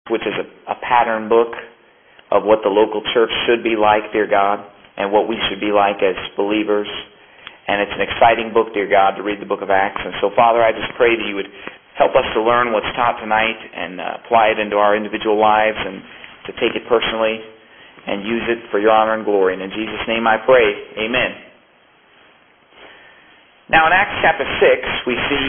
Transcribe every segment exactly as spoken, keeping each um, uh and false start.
which is a, a pattern book of what the local church should be like, dear God, and what we should be like as believers. And it's an exciting book, dear God, to read the book of Acts. And so, Father, I just pray that you would help us to learn what's taught tonight and uh, apply it into our individual lives and to take it personally and use it for your honor and glory. And in Jesus' name I pray, amen. Now in Acts chapter six, we see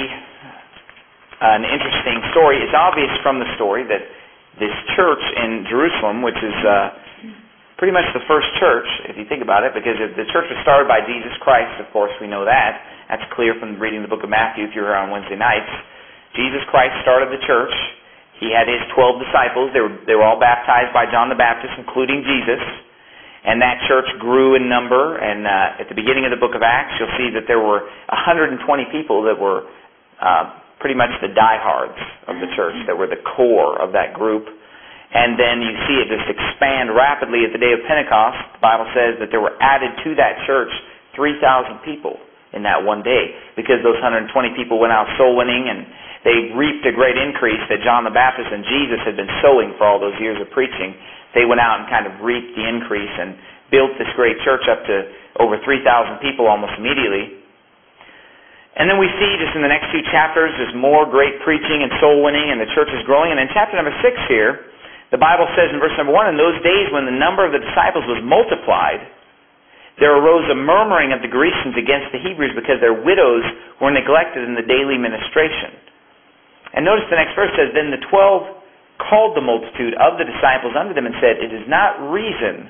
an interesting story. It's obvious from the story that this church in Jerusalem, which is uh, pretty much the first church, if you think about it, because the church was started by Jesus Christ, of course, we know that. That's clear from reading the book of Matthew if you were here on Wednesday nights. Jesus Christ started the church. He had his twelve disciples. They were, they were all baptized by John the Baptist, including Jesus. And that church grew in number. And uh, at the beginning of the book of Acts, you'll see that there were one hundred twenty people that were uh, pretty much the diehards of the church, that were the core of that group. And then you see it just expand rapidly at the day of Pentecost. The Bible says that there were added to that church three thousand people in that one day, because those one hundred twenty people went out soul winning, and they reaped a great increase that John the Baptist and Jesus had been sowing for all those years of preaching. They went out and kind of reaped the increase and built this great church up to over three thousand people almost immediately. And then we see just in the next few chapters, there's more great preaching and soul winning, and the church is growing. And in chapter number six here, the Bible says in verse number one, in those days when the number of the disciples was multiplied, there arose a murmuring of the Grecians against the Hebrews because their widows were neglected in the daily ministration. And notice the next verse says, then the twelve called the multitude of the disciples unto them and said, it is not reason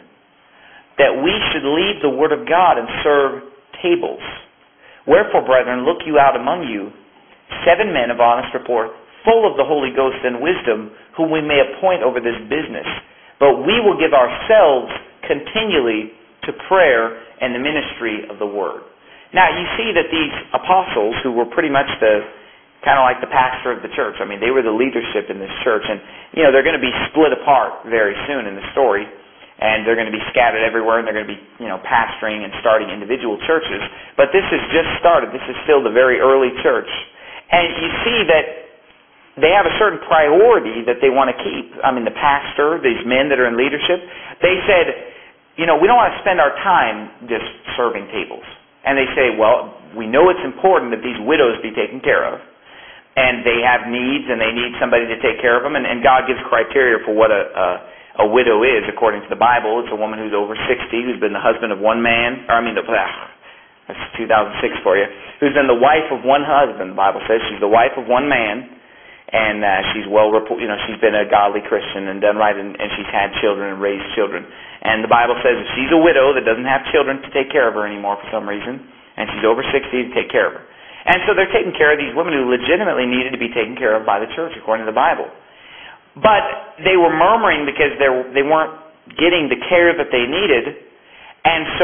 that we should leave the word of God and serve tables. Wherefore, brethren, look you out among you seven men of honest report, full of the Holy Ghost and wisdom, whom we may appoint over this business. But we will give ourselves continually to prayer and the ministry of the word. Now, you see that these apostles, who were pretty much the kind of like the pastor of the church. I mean, they were the leadership in this church. And, you know, they're going to be split apart very soon in the story. And they're going to be scattered everywhere. And they're going to be, you know, pastoring and starting individual churches. But this has just started. This is still the very early church. And you see that they have a certain priority that they want to keep. I mean, the pastor, these men that are in leadership, they said, you know, we don't want to spend our time just serving tables. And they say, well, we know it's important that these widows be taken care of. And they have needs, and they need somebody to take care of them. And, and God gives criteria for what a, a, a widow is, according to the Bible. It's a woman who's over sixty, who's been the husband of one man. Or I mean, the, that's two thousand six for you. Who's been the wife of one husband, the Bible says. She's the wife of one man. And uh, she's well, you know, she's been a godly Christian and done right, and, and she's had children and raised children. And the Bible says if she's a widow that doesn't have children to take care of her anymore for some reason, and she's over sixty, to take care of her. And so they're taking care of these women who legitimately needed to be taken care of by the church, according to the Bible. But they were murmuring because they weren't getting the care that they needed. And so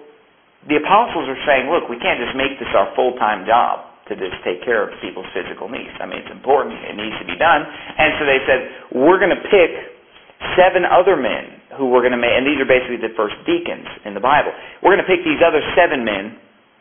the apostles are saying, look, we can't just make this our full-time job to just take care of people's physical needs. I mean, it's important. It needs to be done. And so they said, we're going to pick seven other men who we're going to make, and these are basically the first deacons in the Bible. We're going to pick these other seven men,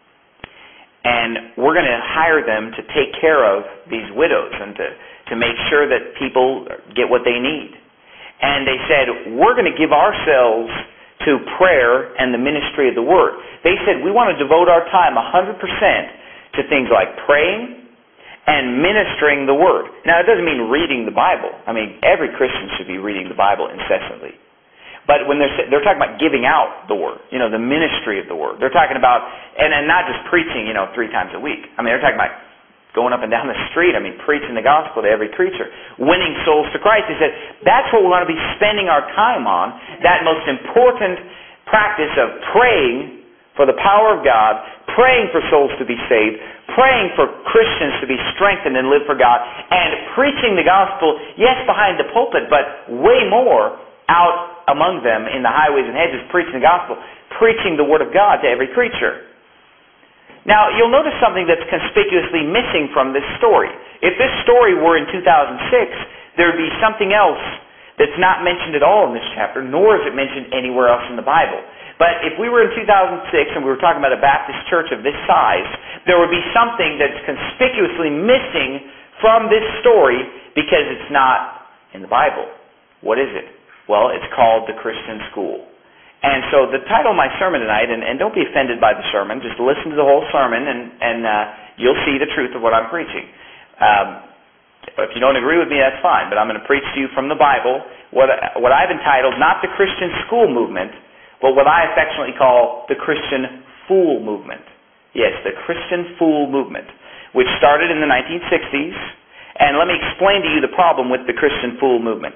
and we're going to hire them to take care of these widows and to, to make sure that people get what they need. And they said, we're going to give ourselves to prayer and the ministry of the Word. They said, we want to devote our time one hundred percent to things like praying and ministering the Word. Now, it doesn't mean reading the Bible. I mean, every Christian should be reading the Bible incessantly. But when they're they're talking about giving out the Word, you know, the ministry of the Word. They're talking about, and, and not just preaching, you know, three times a week. I mean, they're talking about going up and down the street, I mean, preaching the gospel to every creature, winning souls to Christ. They said, that's what we want to be spending our time on, that most important practice of praying for the power of God, praying for souls to be saved, praying for Christians to be strengthened and live for God, and preaching the gospel, yes, behind the pulpit, but way more out among them in the highways and hedges, preaching the gospel, preaching the Word of God to every creature. Now, you'll notice something that's conspicuously missing from this story. If this story were in two thousand six, there would be something else that's not mentioned at all in this chapter, nor is it mentioned anywhere else in the Bible. But if we were in two thousand six and we were talking about a Baptist church of this size, there would be something that's conspicuously missing from this story because it's not in the Bible. What is it? Well, it's called the Christian school. And so the title of my sermon tonight, and, and don't be offended by the sermon, just listen to the whole sermon and, and uh, you'll see the truth of what I'm preaching. Um, if you don't agree with me, that's fine, but I'm going to preach to you from the Bible what, what I've entitled not the Christian school movement, but what I affectionately call the Christian fool movement. Yes, the Christian fool movement, which started in the nineteen sixties. And let me explain to you the problem with the Christian fool movement.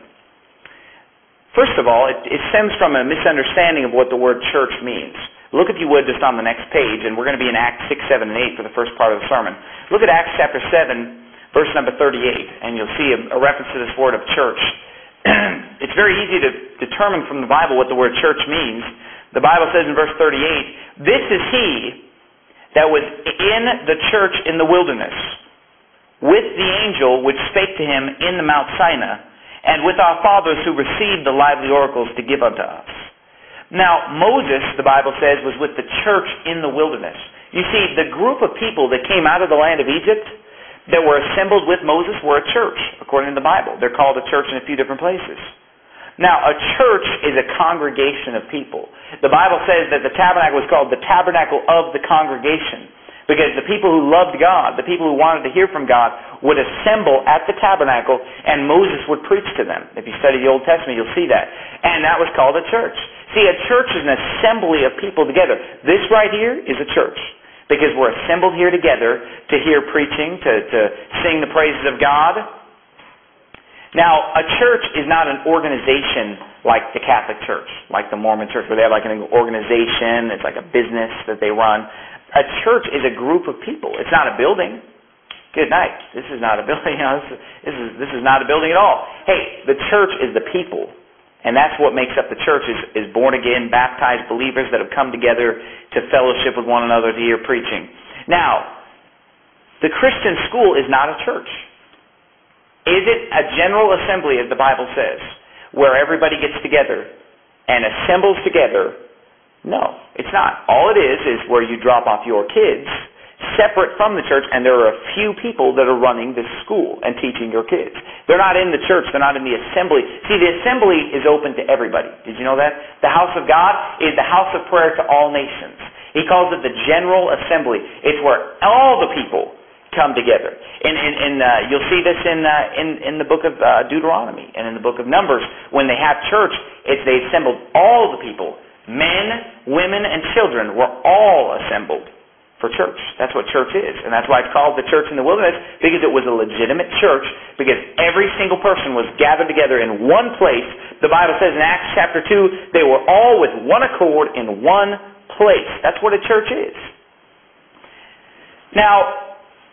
First of all, it, it stems from a misunderstanding of what the word church means. Look, if you would, just on the next page, and we're going to be in Acts six, seven, and eight for the first part of the sermon. Look at Acts chapter seven, verse number thirty-eight, and you'll see a, a reference to this word of church. It's very easy to determine from the Bible what the word church means. The Bible says in verse thirty-eight, "This is he that was in the church in the wilderness, with the angel which spake to him in the Mount Sinai, and with our fathers who received the lively oracles to give unto us." Now, Moses, the Bible says, was with the church in the wilderness. You see, the group of people that came out of the land of Egypt that were assembled with Moses were a church, according to the Bible. They're called a church in a few different places. Now, a church is a congregation of people. The Bible says that the tabernacle was called the tabernacle of the congregation, because the people who loved God, the people who wanted to hear from God, would assemble at the tabernacle, and Moses would preach to them. If you study the Old Testament, you'll see that. And that was called a church. See, a church is an assembly of people together. This right here is a church, because we're assembled here together to hear preaching, to, to sing the praises of God. Now, a church is not an organization like the Catholic Church, like the Mormon Church, where they have like an organization, it's like a business that they run. A church is a group of people. It's not a building. Good night. This is not a building. You know, this, is, this is this is not a building at all. Hey, the church is the people, and that's what makes up the church. Is, is born again, baptized believers that have come together to fellowship with one another to hear preaching. Now, the Christian school is not a church. Is it a general assembly, as the Bible says, where everybody gets together and assembles together? No, it's not. All it is is where you drop off your kids separate from the church, and there are a few people that are running this school and teaching your kids. They're not in the church. They're not in the assembly. See, the assembly is open to everybody. Did you know that? The house of God is the house of prayer to all nations. He calls it the general assembly. It's where all the people come together. And, and, and uh, you'll see this in, uh, in in the book of uh, Deuteronomy and in the book of Numbers. When they have church, it's they assembled all the people. Men, women, and children were all assembled for church. That's what church is. And that's why it's called the church in the wilderness, because it was a legitimate church, because every single person was gathered together in one place. The Bible says in Acts chapter two, they were all with one accord in one place. That's what a church is. Now,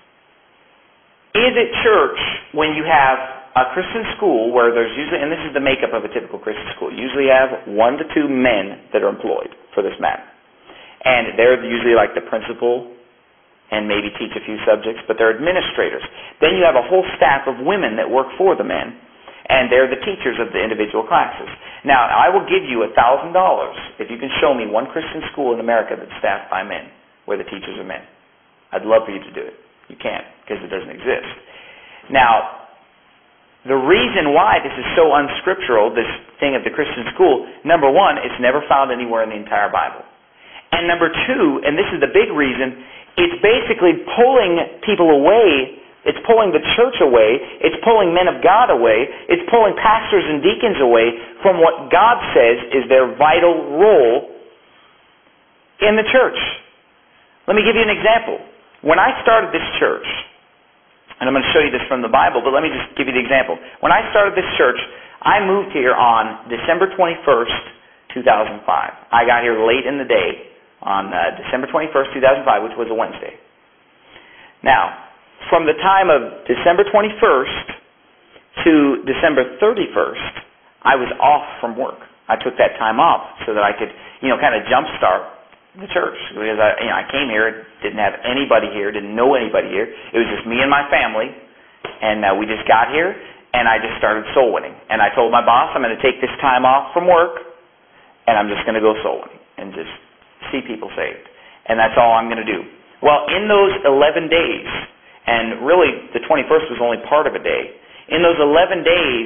is it church when you have a Christian school where there's usually, and this is the makeup of a typical Christian school, you usually have one to two men that are employed for this matter. And they're usually like the principal and maybe teach a few subjects, but they're administrators. Then you have a whole staff of women that work for the men, and they're the teachers of the individual classes. Now, I will give you a thousand dollars if you can show me one Christian school in America that's staffed by men, where the teachers are men. I'd love for you to do it. You can't, because it doesn't exist. Now, the reason why this is so unscriptural, this thing of the Christian school, number one, it's never found anywhere in the entire Bible. And number two, and this is the big reason, it's basically pulling people away. It's pulling the church away. It's pulling men of God away. It's pulling pastors and deacons away from what God says is their vital role in the church. Let me give you an example. When I started this church, and I'm going to show you this from the Bible, but let me just give you the example. When I started this church, I moved here on December twenty-first, two thousand five. I got here late in the day on uh, December twenty-first, two thousand five, which was a Wednesday. Now, from the time of December twenty-first to December thirty-first, I was off from work. I took that time off so that I could, you know, kind of jumpstart the church, because I, you know, I came here, didn't have anybody here, didn't know anybody here. It was just me and my family, and uh, we just got here, and I just started soul winning. And I told my boss, I'm going to take this time off from work, and I'm just going to go soul winning and just see people saved. And that's all I'm going to do. Well, in those eleven days, and really the twenty-first was only part of a day, in those eleven days,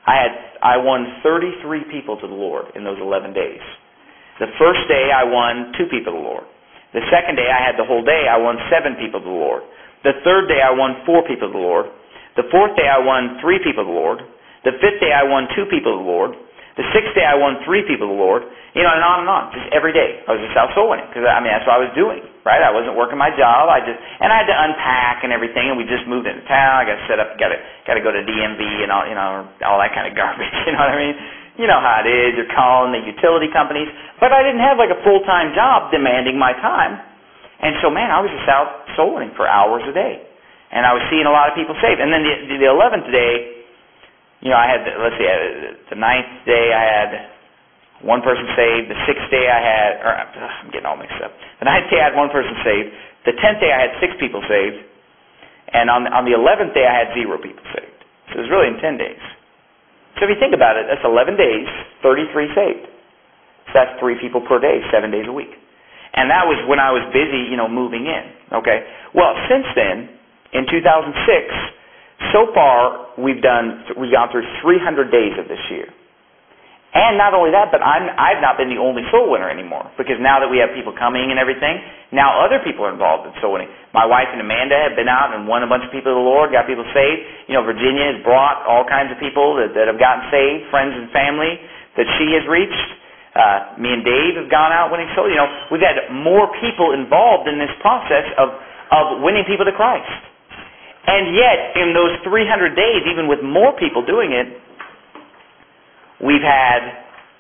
I had I won thirty-three people to the Lord in those eleven days. The first day I won two people to the Lord. The second day I had the whole day, I won seven people to the Lord. The third day I won four people to the Lord. The fourth day I won three people to the Lord. The fifth day I won two people to the Lord. The sixth day I won three people to the Lord. You know, and on and on. Just every day. I was just out soul winning. Because, I mean, that's what I was doing. Right? I wasn't working my job. I just, and I had to unpack and everything, and we just moved into town. I got to set up, got to, got to go to D M V and all, you know, all that kind of garbage. You know what I mean? You know how it is. You're calling the utility companies. But I didn't have like a full-time job demanding my time. And so, man, I was just out soul winning for hours a day. And I was seeing a lot of people saved. And then the, the eleventh day, you know, I had, let's see, the ninth day I had one person saved. The sixth day I had, or I'm getting all mixed up. The ninth day I had one person saved. The tenth day I had six people saved. And on, on the eleventh day I had zero people saved. So it was really in ten days. So if you think about it, that's eleven days, thirty-three saved. So that's three people per day, seven days a week. And that was when I was busy, you know, moving in. Okay. Well, since then, in two thousand six, so far we've done we've gone through three hundred days of this year. And not only that, but I'm I've not been the only soul winner anymore, because now that we have people coming and everything, now other people are involved in soul winning. My wife and Amanda have been out and won a bunch of people to the Lord, got people saved. You know, Virginia has brought all kinds of people that, that have gotten saved, friends and family that she has reached. Uh, me and Dave have gone out winning souls. You know, we've had more people involved in this process of, of winning people to Christ. And yet, in those three hundred days, even with more people doing it, we've had,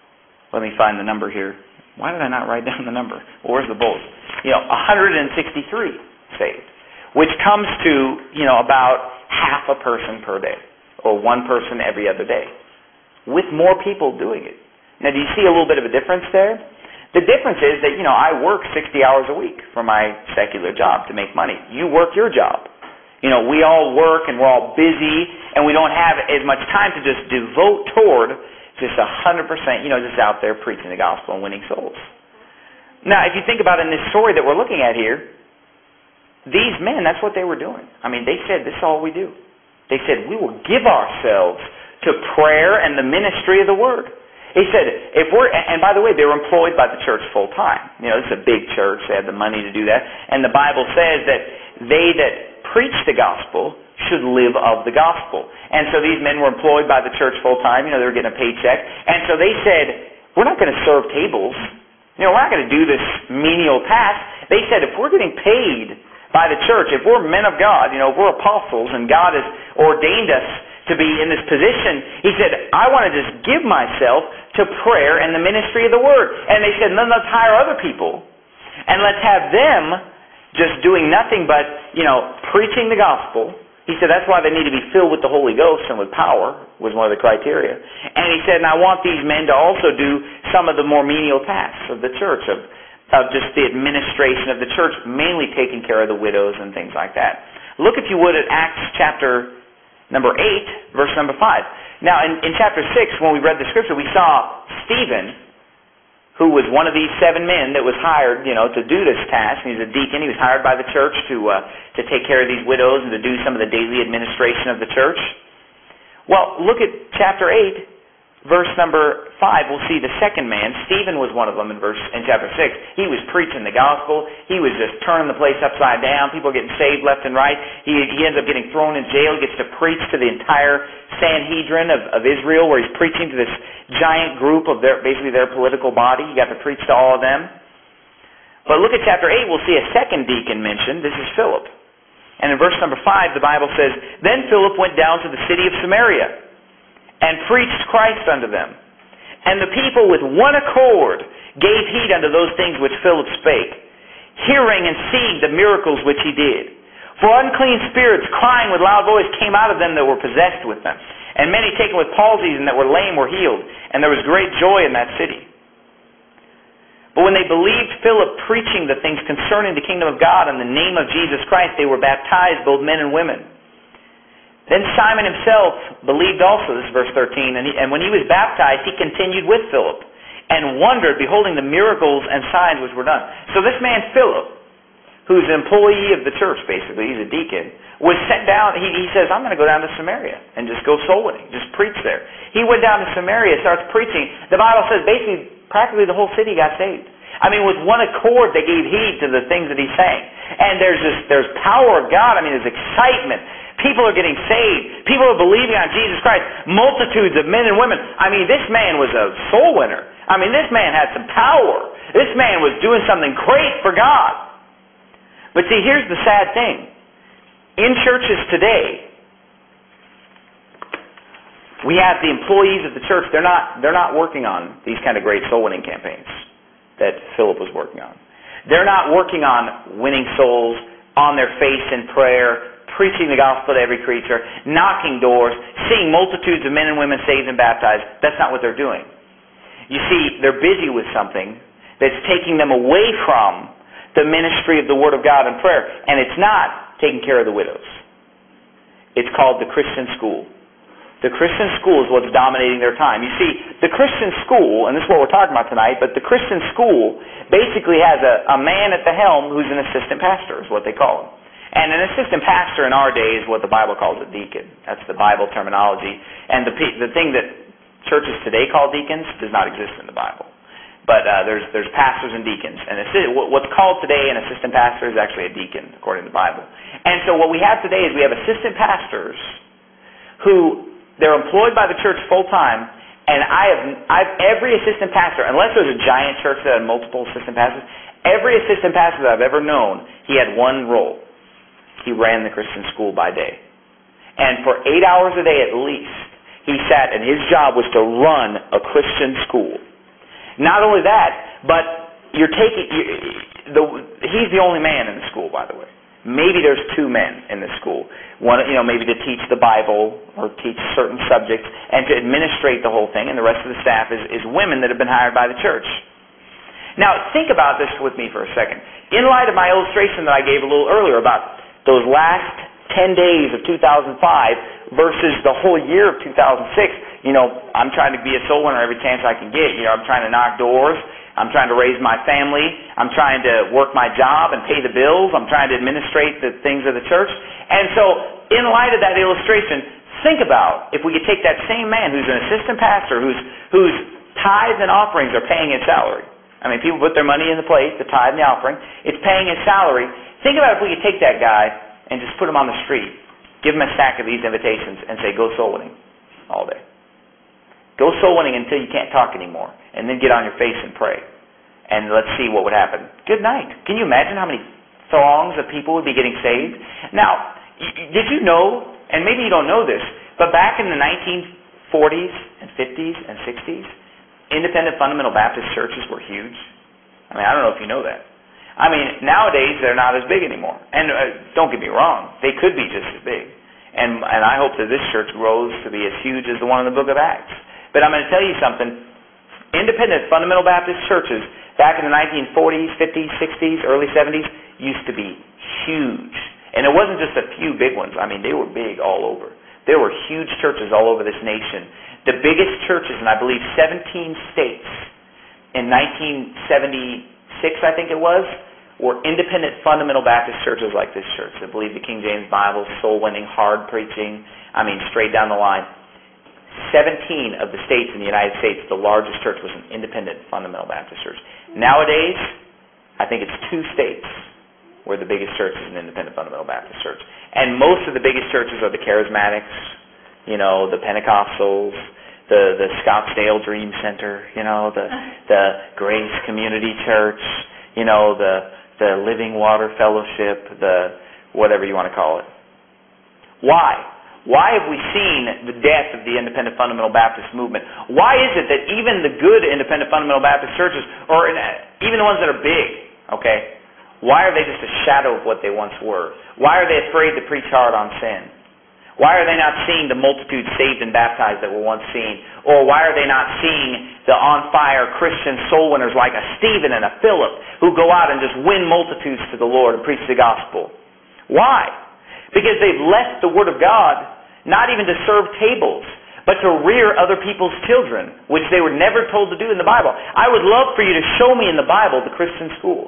let me find the number here. Why did I not write down the number? Well, where's the bullet? You know, one hundred sixty-three saved, which comes to, you know, about half a person per day, or one person every other day, with more people doing it. Now, do you see a little bit of a difference there? The difference is that, you know, I work sixty hours a week for my secular job to make money. You work your job. You know, we all work and we're all busy, and we don't have as much time to just devote toward just one hundred percent, you know, just out there preaching the gospel and winning souls. Now, if you think about in this story that we're looking at here, these men, that's what they were doing. I mean, they said, this is all we do. They said, we will give ourselves to prayer and the ministry of the word. He said, if we're, and by the way, they were employed by the church full time. You know, this is a big church. They had the money to do that. And the Bible says that they that preach the gospel should live of the gospel. And so these men were employed by the church full time. You know, they were getting a paycheck. And so they said, we're not going to serve tables. You know, we're not going to do this menial task. They said, if we're getting paid by the church, if we're men of God, you know, if we're apostles and God has ordained us to be in this position, he said, I want to just give myself to prayer and the ministry of the word. And they said, then let's hire other people and let's have them just doing nothing but, you know, preaching the gospel. He said that's why they need to be filled with the Holy Ghost and with power, was one of the criteria. And he said, and I want these men to also do some of the more menial tasks of the church, of, of just the administration of the church, mainly taking care of the widows and things like that. Look, if you would, at Acts chapter number eight, verse number five. Now, in, in chapter six, when we read the scripture, we saw Stephen, who was one of these seven men that was hired, you know, to do this task. He's a deacon. He was hired by the church to uh, to take care of these widows and to do some of the daily administration of the church. Well, look at chapter eight, verse number five. We'll see the second man. Stephen was one of them in verse in chapter six. He was preaching the gospel. He was just turning the place upside down. People getting saved left and right. He, he ends up getting thrown in jail. He gets to preach to the entire Sanhedrin of, of Israel, where he's preaching to this giant group of their, basically their political body. He got to preach to all of them. But look at chapter eight. We'll see a second deacon mentioned. This is Philip. And in verse number five, the Bible says, then Philip went down to the city of Samaria and preached Christ unto them. And the people with one accord gave heed unto those things which Philip spake, hearing and seeing the miracles which he did. For unclean spirits, crying with loud voice, came out of them that were possessed with them. And many taken with palsies and that were lame were healed. And there was great joy in that city. But when they believed Philip preaching the things concerning the kingdom of God in the name of Jesus Christ, they were baptized, both men and women. Then Simon himself believed also, this is verse thirteen, and, he, and when he was baptized, he continued with Philip, and wondered, beholding the miracles and signs which were done. So this man Philip, who's an employee of the church, basically, he's a deacon, was sent down, he, he says, I'm going to go down to Samaria and just go soul winning, just preach there. He went down to Samaria, starts preaching. The Bible says basically, practically the whole city got saved. I mean, with one accord, they gave heed to the things that he's saying. And there's this, there's power of God. I mean, there's excitement. People are getting saved. People are believing on Jesus Christ. Multitudes of men and women. I mean, this man was a soul winner. I mean, this man had some power. This man was doing something great for God. But see, here's the sad thing. In churches today, we have the employees of the church. They're not, they're not working on these kind of great soul winning campaigns that Philip was working on. They're not working on winning souls on their face in prayer, preaching the gospel to every creature, knocking doors, seeing multitudes of men and women saved and baptized. That's not what they're doing. You see, they're busy with something that's taking them away from the ministry of the Word of God and prayer. And it's not taking care of the widows. It's called the Christian school. The Christian school is what's dominating their time. You see, the Christian school, and this is what we're talking about tonight, but the Christian school basically has a, a man at the helm who's an assistant pastor, is what they call him. And an assistant pastor in our day is what the Bible calls a deacon. That's the Bible terminology. And the the thing that churches today call deacons does not exist in the Bible. But uh, there's there's pastors and deacons. And what's called today an assistant pastor is actually a deacon, according to the Bible. And so what we have today is we have assistant pastors who... they're employed by the church full time, and I have I've every assistant pastor, unless there's a giant church that had multiple assistant pastors, every assistant pastor that I've ever known, he had one role. He ran the Christian school by day. And for eight hours a day at least, he sat, and his job was to run a Christian school. Not only that, but you're taking you, the he's the only man in the school, by the way. Maybe there's two men in the school. One, you know, maybe to teach the Bible or teach certain subjects and to administrate the whole thing, and the rest of the staff is, is women that have been hired by the church. Now, think about this with me for a second. In light of my illustration that I gave a little earlier about those last ten days of two thousand five versus the whole year of two thousand six, you know, I'm trying to be a soul winner every chance I can get. You know, I'm trying to knock doors. I'm trying to raise my family. I'm trying to work my job and pay the bills. I'm trying to administrate the things of the church. And so, in light of that illustration, think about if we could take that same man who's an assistant pastor, whose whose tithes and offerings are paying his salary. I mean, people put their money in the plate, the tithe and the offering. It's paying his salary. Think about if we could take that guy and just put him on the street, give him a stack of these invitations, and say, go soul winning all day. Go soul winning until you can't talk anymore, and then get on your face and pray. And let's see what would happen. Good night. Can you imagine how many throngs of people would be getting saved? Now, did you know, and maybe you don't know this, but back in the nineteen forties and fifties and sixties, independent fundamental Baptist churches were huge. I mean, I don't know if you know that. I mean, nowadays they're not as big anymore. And uh, don't get me wrong, they could be just as big. And, and I hope that this church grows to be as huge as the one in the book of Acts. But I'm going to tell you something. Independent fundamental Baptist churches back in the nineteen forties, fifties, sixties, early seventies used to be huge. And it wasn't just a few big ones. I mean, they were big all over. There were huge churches all over this nation. The biggest churches in, I believe, seventeen states in nineteen seventy-six, I think it was, were independent fundamental Baptist churches like this church that believed the King James Bible, soul-winning, hard preaching, I mean, straight down the line. seventeen of the states in the United States, the largest church was an independent fundamental Baptist church. Nowadays, I think it's two states where the biggest church is an independent fundamental Baptist church. And most of the biggest churches are the Charismatics, you know, the Pentecostals, the, the Scottsdale Dream Center, you know, the the Grace Community Church, you know, the the Living Water Fellowship, the whatever you want to call it. Why? Why have we seen the death of the independent fundamental Baptist movement? Why is it that even the good independent fundamental Baptist churches, or even the ones that are big, okay, why are they just a shadow of what they once were? Why are they afraid to preach hard on sin? Why are they not seeing the multitude saved and baptized that were once seen? Or why are they not seeing the on-fire Christian soul winners like a Stephen and a Philip who go out and just win multitudes to the Lord and preach the gospel? Why? Because they've left the Word of God not even to serve tables, but to rear other people's children, which they were never told to do in the Bible. I would love for you to show me in the Bible the Christian school.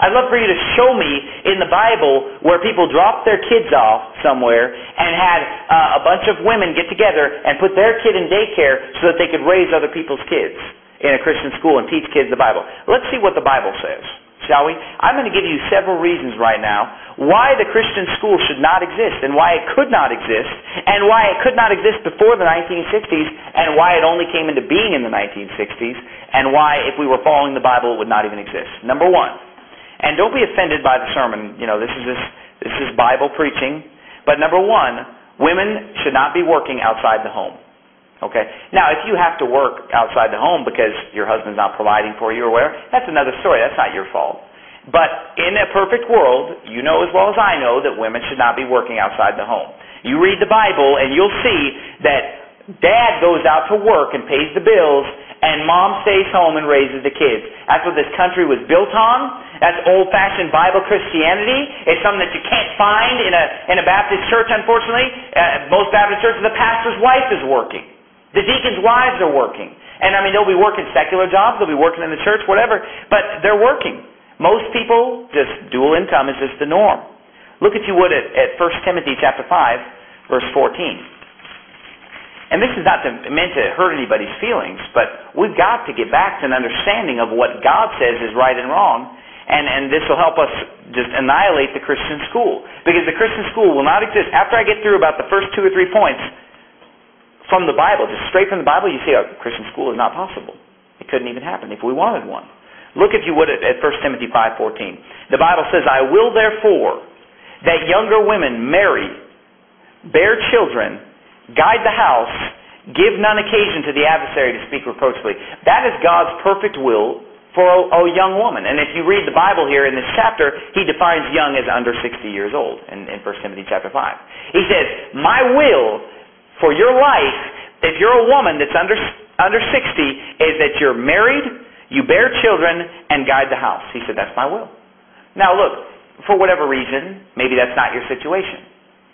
I'd love for you to show me in the Bible where people dropped their kids off somewhere and had uh, a bunch of women get together and put their kid in daycare so that they could raise other people's kids in a Christian school and teach kids the Bible. Let's see what the Bible says, shall we? I'm going to give you several reasons right now why the Christian school should not exist and why it could not exist and why it could not exist before the nineteen sixties and why it only came into being in the nineteen sixties and why, if we were following the Bible, it would not even exist. Number one, and don't be offended by the sermon, you know, this is this, this is Bible preaching, but number one, women should not be working outside the home. Okay? Now, if you have to work outside the home because your husband's not providing for you or whatever, that's another story. That's not your fault. But in a perfect world, you know as well as I know that women should not be working outside the home. You read the Bible and you'll see that dad goes out to work and pays the bills and mom stays home and raises the kids. That's what this country was built on. That's old-fashioned Bible Christianity. It's something that you can't find in a in a Baptist church, unfortunately. Uh, most Baptist churches, the pastor's wife is working. The deacons' wives are working. And I mean, they'll be working secular jobs, they'll be working in the church, whatever, but they're working. Most people, just dual income is just the norm. Look if you would at, at First Timothy chapter five, verse fourteen. And this is not to, meant to hurt anybody's feelings, but we've got to get back to an understanding of what God says is right and wrong, and, and this will help us just annihilate the Christian school. Because the Christian school will not exist. After I get through about the first two or three points from the Bible, just straight from the Bible, you see a Christian school is not possible. It couldn't even happen if we wanted one. Look, if you would, at First Timothy five fourteen. The Bible says, I will therefore that younger women marry, bear children, guide the house, give none occasion to the adversary to speak reproachfully. That is God's perfect will for a, a young woman. And if you read the Bible here in this chapter, he defines young as under sixty years old in, in First Timothy chapter five. He says, my will for your life, if you're a woman that's under under sixty, is that you're married, you bear children, and guide the house. He said, that's my will. Now look, for whatever reason, maybe that's not your situation.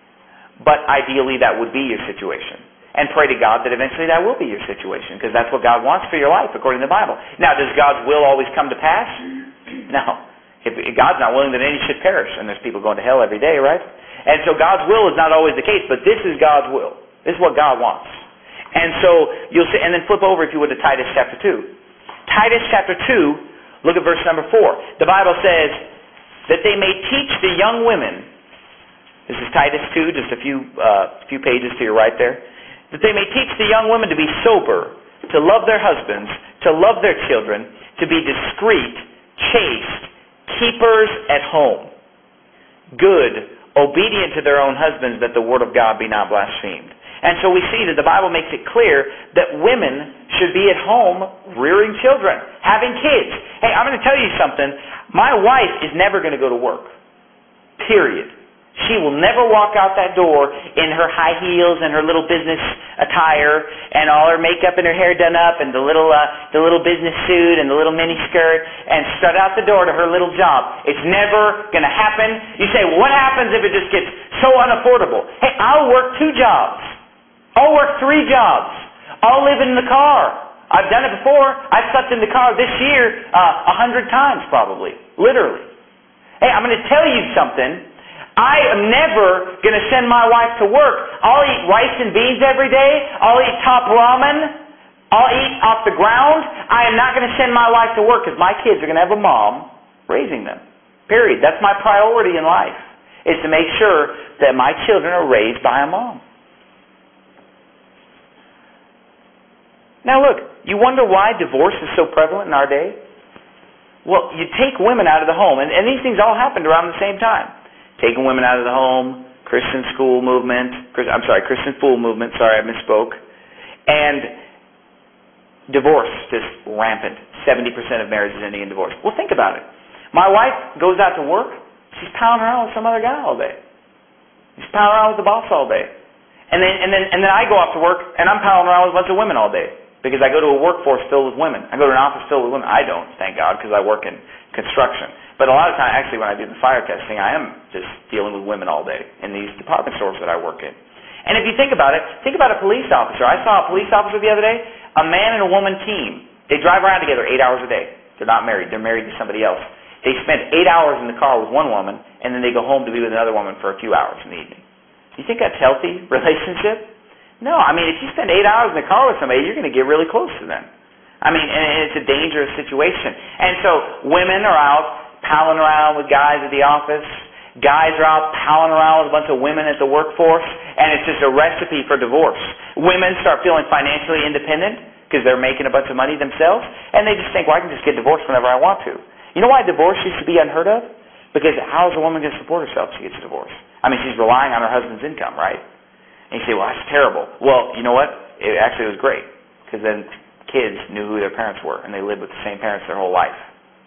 But ideally that would be your situation. And pray to God that eventually that will be your situation, because that's what God wants for your life, according to the Bible. Now, does God's will always come to pass? No. If, if God's not willing that any should perish, and there's people going to hell every day, right? And so God's will is not always the case, but this is God's will. This is what God wants. And so you'll see, and then flip over, if you would, to Titus chapter two. Titus chapter two, look at verse number four. The Bible says that they may teach the young women. This is Titus two, just a few uh, few pages to your right there. That they may teach the young women to be sober, to love their husbands, to love their children, to be discreet, chaste, keepers at home, good, obedient to their own husbands, that the word of God be not blasphemed. And so we see that the Bible makes it clear that women should be at home rearing children, having kids. Hey, I'm going to tell you something. My wife is never going to go to work. Period. She will never walk out that door in her high heels and her little business attire and all her makeup and her hair done up and the little uh, the little business suit and the little mini skirt and strut out the door to her little job. It's never going to happen. You say, well, what happens if it just gets so unaffordable? Hey, I'll work two jobs. I'll work three jobs. I'll live in the car. I've done it before. I've slept in the car this year uh, a hundred times probably, literally. Hey, I'm going to tell you something. I am never going to send my wife to work. I'll eat rice and beans every day. I'll eat top ramen. I'll eat off the ground. I am not going to send my wife to work because my kids are going to have a mom raising them. Period. That's my priority in life, is to make sure that my children are raised by a mom. Now look, you wonder why divorce is so prevalent in our day? Well, you take women out of the home, and, and these things all happened around the same time. Taking women out of the home, Christian school movement, I'm sorry, Christian fool movement, sorry, I misspoke, and divorce just rampant. seventy percent of marriages ending in divorce. Well, think about it. My wife goes out to work, she's pounding around with some other guy all day. She's pounding around with the boss all day. And then, and then, and then I go off to work, and I'm pounding around with a bunch of women all day. Because I go to a workforce filled with women. I go to an office filled with women. I don't, thank God, because I work in construction. But a lot of times, actually, when I do the fire testing, I am just dealing with women all day in these department stores that I work in. And if you think about it, think about a police officer. I saw a police officer the other day, a man and a woman team. They drive around together eight hours a day. They're not married. They're married to somebody else. they spend eight hours in the car with one woman, and then they go home to be with another woman for a few hours in the evening. You think that's healthy relationship? No. I mean, if you spend eight hours in the car with somebody, you're going to get really close to them. I mean, and it's a dangerous situation. And so women are out palling around with guys at the office. Guys are out palling around with a bunch of women at the workforce, and it's just a recipe for divorce. Women start feeling financially independent because they're making a bunch of money themselves, and they just think, well, I can just get divorced whenever I want to. You know why divorce used to be unheard of? Because how is a woman going to support herself if she gets a divorce? I mean, she's relying on her husband's income, right? And you say, well, that's terrible. Well, you know what? It actually was great, because then kids knew who their parents were, and they lived with the same parents their whole life.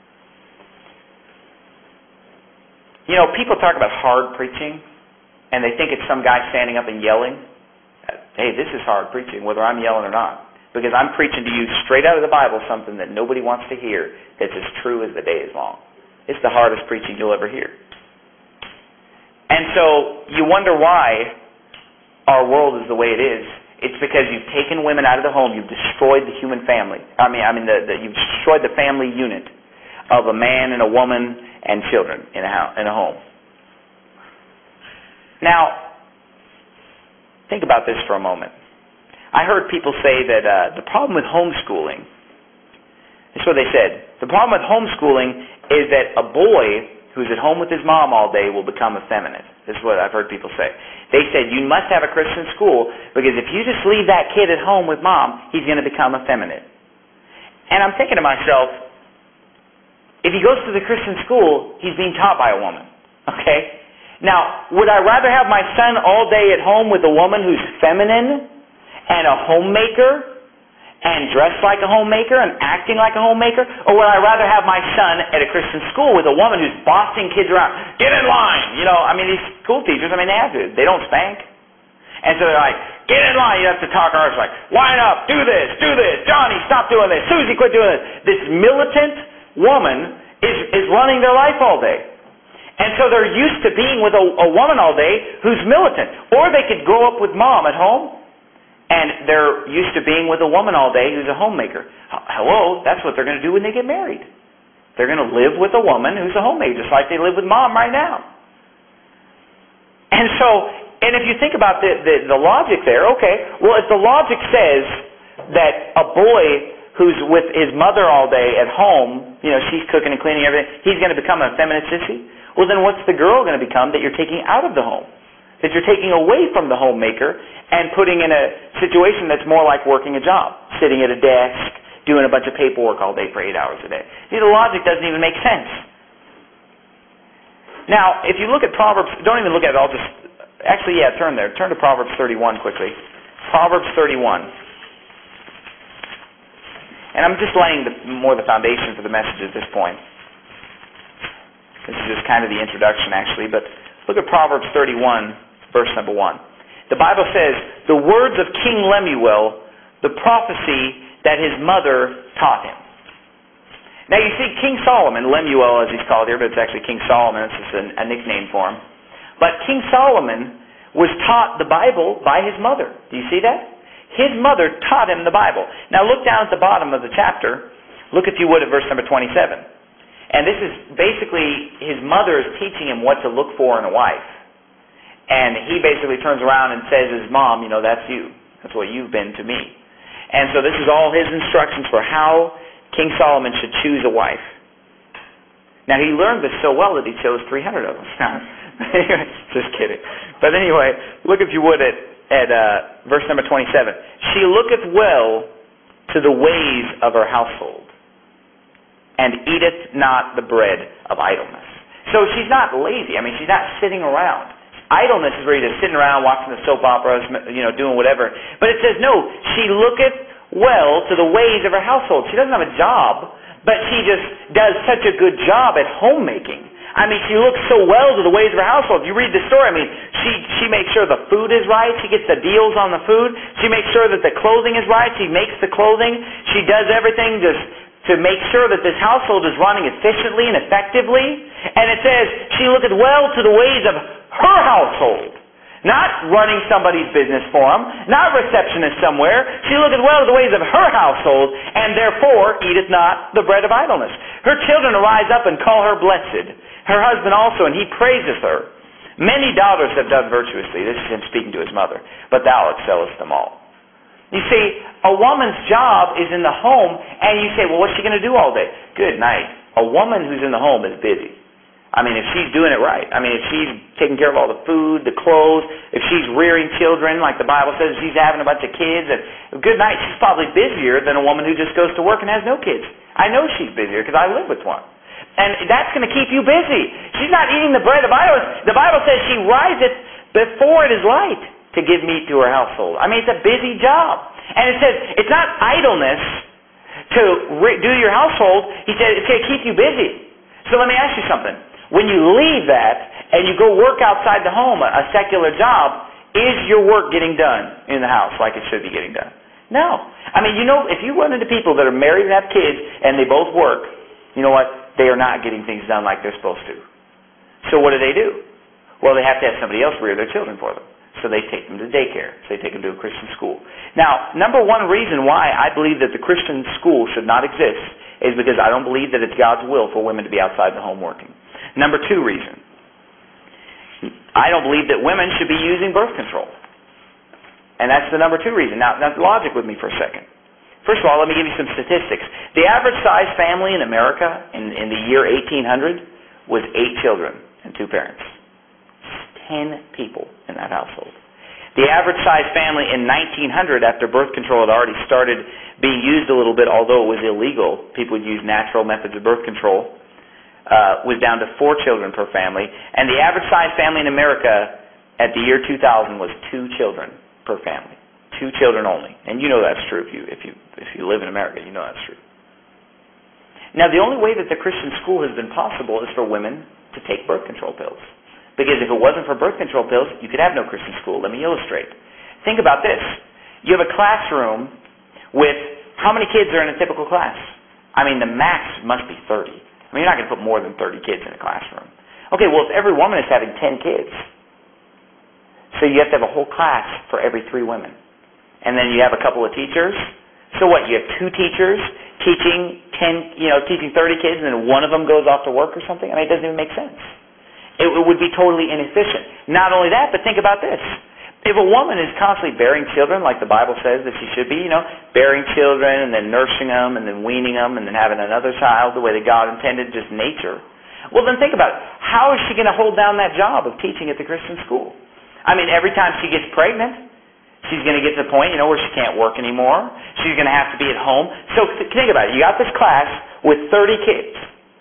You know, people talk about hard preaching, and they think it's some guy standing up and yelling. Hey, this is hard preaching, whether I'm yelling or not. Because I'm preaching to you straight out of the Bible something that nobody wants to hear that's as true as the day is long. It's the hardest preaching you'll ever hear. And so you wonder why our world is the way it is. It's because you've taken women out of the home. You've destroyed the human family. I mean, I mean, the, the, you've destroyed the family unit of a man and a woman and children in a house, in a home. Now, think about this for a moment. I heard people say that uh, the problem with homeschooling, this is what they said, the problem with homeschooling is that a boy who's at home with his mom all day will become effeminate. This is what I've heard people say. They said, you must have a Christian school because if you just leave that kid at home with mom, he's going to become effeminate. And I'm thinking to myself, if he goes to the Christian school, he's being taught by a woman. Okay? Now, would I rather have my son all day at home with a woman who's feminine and a homemaker and dressed like a homemaker and acting like a homemaker? Or would I rather have my son at a Christian school with a woman who's bossing kids around? Get in line! You know, I mean, these school teachers, I mean, they have to. They don't spank. And so they're like, get in line. You have to talk ours like, line up, do this, do this. Johnny, stop doing this. Susie, quit doing this. This militant woman is, is running their life all day. And so they're used to being with a, a woman all day who's militant. Or they could grow up with mom at home, and they're used to being with a woman all day who's a homemaker. Hello, that's what they're going to do when they get married. They're going to live with a woman who's a homemaker, just like they live with mom right now. And so, and if you think about the, the, the logic there, okay, well, if the logic says that a boy who's with his mother all day at home, you know, she's cooking and cleaning everything, he's going to become a feminine sissy? Well, then what's the girl going to become that you're taking out of the home? That you're taking away from the homemaker and putting in a situation that's more like working a job, sitting at a desk, doing a bunch of paperwork all day for eight hours a day. See, the logic doesn't even make sense. Now, if you look at Proverbs, don't even look at it, I'll just, actually, yeah, turn there. Turn to Proverbs thirty-one quickly. Proverbs thirty-one. And I'm just laying the, more the foundation for the message at this point. This is just kind of the introduction, actually. But look at Proverbs thirty-one, verse number one. The Bible says, the words of King Lemuel, the prophecy that his mother taught him. Now you see, King Solomon, Lemuel as he's called here, but it's actually King Solomon. It's just a, a nickname for him. But King Solomon was taught the Bible by his mother. Do you see that? His mother taught him the Bible. Now look down at the bottom of the chapter. Look, if you would, at verse number twenty-seven. And this is basically his mother is teaching him what to look for in a wife. And he basically turns around and says to his mom, you know, that's you. That's what you've been to me. And so this is all his instructions for how King Solomon should choose a wife. Now he learned this so well that he chose three hundred of them. Just kidding. But anyway, look, if you would, at at uh, verse number twenty-seven. She looketh well to the ways of her household, and eateth not the bread of idleness. So she's not lazy. I mean, she's not sitting around. Idleness is where you're just sitting around watching the soap operas, you know, doing whatever. But it says, no, she looketh well to the ways of her household. She doesn't have a job, but she just does such a good job at homemaking. I mean, she looks so well to the ways of her household. If you read the story, I mean, she, she makes sure the food is right. She gets the deals on the food. She makes sure that the clothing is right. She makes the clothing. She does everything just to make sure that this household is running efficiently and effectively. And it says, she looketh well to the ways of her household. Not running somebody's business for them, not receptionist somewhere. She looketh well to the ways of her household, and therefore eateth not the bread of idleness. Her children arise up and call her blessed, her husband also, and he praiseth her. Many daughters have done virtuously. This is him speaking to his mother. But thou excellest them all. You see, a woman's job is in the home, and you say, well, what's she going to do all day? Good night. A woman who's in the home is busy. I mean, if she's doing it right. I mean, if she's taking care of all the food, the clothes, if she's rearing children, like the Bible says, if she's having a bunch of kids, and good night, she's probably busier than a woman who just goes to work and has no kids. I know she's busier because I live with one. And that's going to keep you busy. She's not eating the bread of idleness. The Bible says she riseth before it is light to give meat to her household. I mean, it's a busy job. And it says it's not idleness to re- do your household. He said it's going to keep you busy. So let me ask you something. When you leave that and you go work outside the home, a secular job, is your work getting done in the house like it should be getting done? No. I mean, you know, if you run into people that are married and have kids and they both work, you know what? They are not getting things done like they're supposed to. So what do they do? Well, they have to have somebody else rear their children for them. So they take them to daycare. So they take them to a Christian school. Now, number one reason why I believe that the Christian school should not exist is because I don't believe that it's God's will for women to be outside the home working. Number two reason, I don't believe that women should be using birth control. And that's the number two reason. Now, now logic with me for a second. First of all, let me give you some statistics. The average size family in America in, in the year eighteen hundred was eight children and two parents. Ten people in that household. The average size family in nineteen hundred, after birth control had already started being used a little bit, although it was illegal, people would use natural methods of birth control, Uh, was down to four children per family, and the average size family in America at the year two thousand was two children per family, two children only. And you know that's true if you if you if you live in America, you know that's true. Now, the only way that the Christian school has been possible is for women to take birth control pills, because if it wasn't for birth control pills, you could have no Christian school. Let me illustrate. Think about this: you have a classroom with how many kids are in a typical class? I mean, the max must be thirty. I mean, you're not going to put more than thirty kids in a classroom. Okay, well, if every woman is having ten kids, so you have to have a whole class for every three women. And then you have a couple of teachers. So what, you have two teachers teaching ten, you know, teaching thirty kids, and then one of them goes off to work or something? I mean, it doesn't even make sense. It, it would be totally inefficient. Not only that, but think about this. If a woman is constantly bearing children, like the Bible says that she should be, you know, bearing children and then nursing them and then weaning them and then having another child the way that God intended, just nature, well, then think about it. How is she going to hold down that job of teaching at the Christian school? I mean, every time she gets pregnant, she's going to get to the point, you know, where she can't work anymore. She's going to have to be at home. So think about it. You got this class with thirty kids.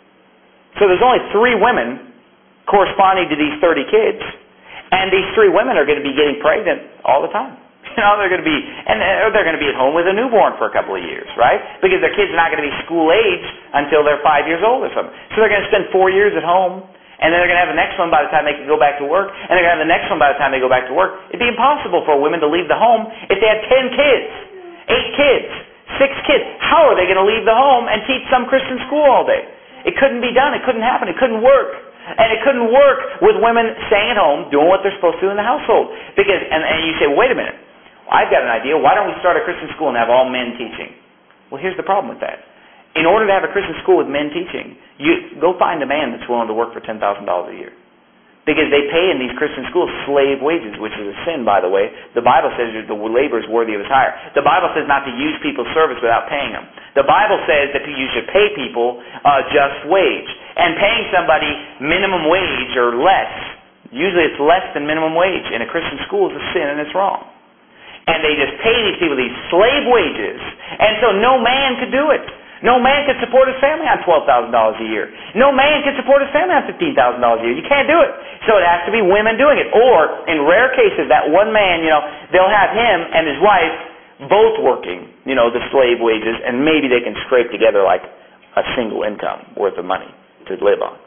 So there's only three women corresponding to these thirty kids. And these three women are going to be getting pregnant all the time. You know, they're going to be, and they're going to be at home with a newborn for a couple of years, right? Because their kids are not going to be school age until they're five years old or something. So they're going to spend four years at home, and then they're going to have the next one by the time they can go back to work, and they're going to have the next one by the time they go back to work. It'd be impossible for women to leave the home if they had ten kids, eight kids, six kids. How are they going to leave the home and teach some Christian school all day? It couldn't be done. It couldn't happen. It couldn't work. And it couldn't work with women staying at home doing what they're supposed to do in the household. Because, and, and you say, well, wait a minute, I've got an idea. Why don't we start a Christian school and have all men teaching? Well, here's the problem with that. In order to have a Christian school with men teaching, you go find a man that's willing to work for ten thousand dollars a year. Because they pay in these Christian schools slave wages, which is a sin, by the way. The Bible says the labor is worthy of his hire. The Bible says not to use people's service without paying them. The Bible says that you should pay people a just wage. And paying somebody minimum wage or less, usually it's less than minimum wage in a Christian school, is a sin and it's wrong. And they just pay these people these slave wages. And so no man could do it. No man could support his family on twelve thousand dollars a year. No man could support his family on fifteen thousand dollars a year. You can't do it. So it has to be women doing it. Or, in rare cases, that one man, you know, they'll have him and his wife both working, you know, the slave wages, and maybe they can scrape together like a single income worth of money to live on.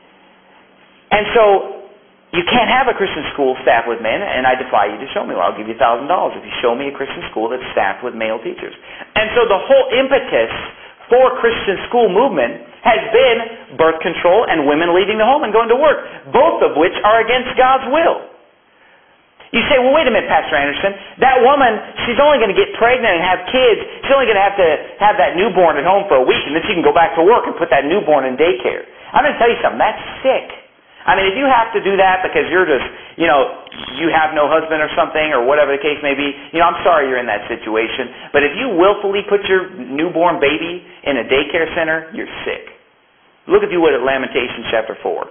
And so you can't have a Christian school staffed with men, and I defy you to show me. Well, I'll give you one thousand dollars if you show me a Christian school that's staffed with male teachers. And so the whole impetus for Christian school movement has been birth control and women leaving the home and going to work, both of which are against God's will. You say, well, wait a minute, Pastor Anderson. That woman, she's only going to get pregnant and have kids. She's only going to have to have that newborn at home for a week, and then she can go back to work and put that newborn in daycare. I'm going to tell you something. That's sick. I mean, if you have to do that because you're just, you know, you have no husband or something or whatever the case may be, you know, I'm sorry you're in that situation. But if you willfully put your newborn baby in a daycare center, you're sick. Look, if you would, at Lamentations chapter four.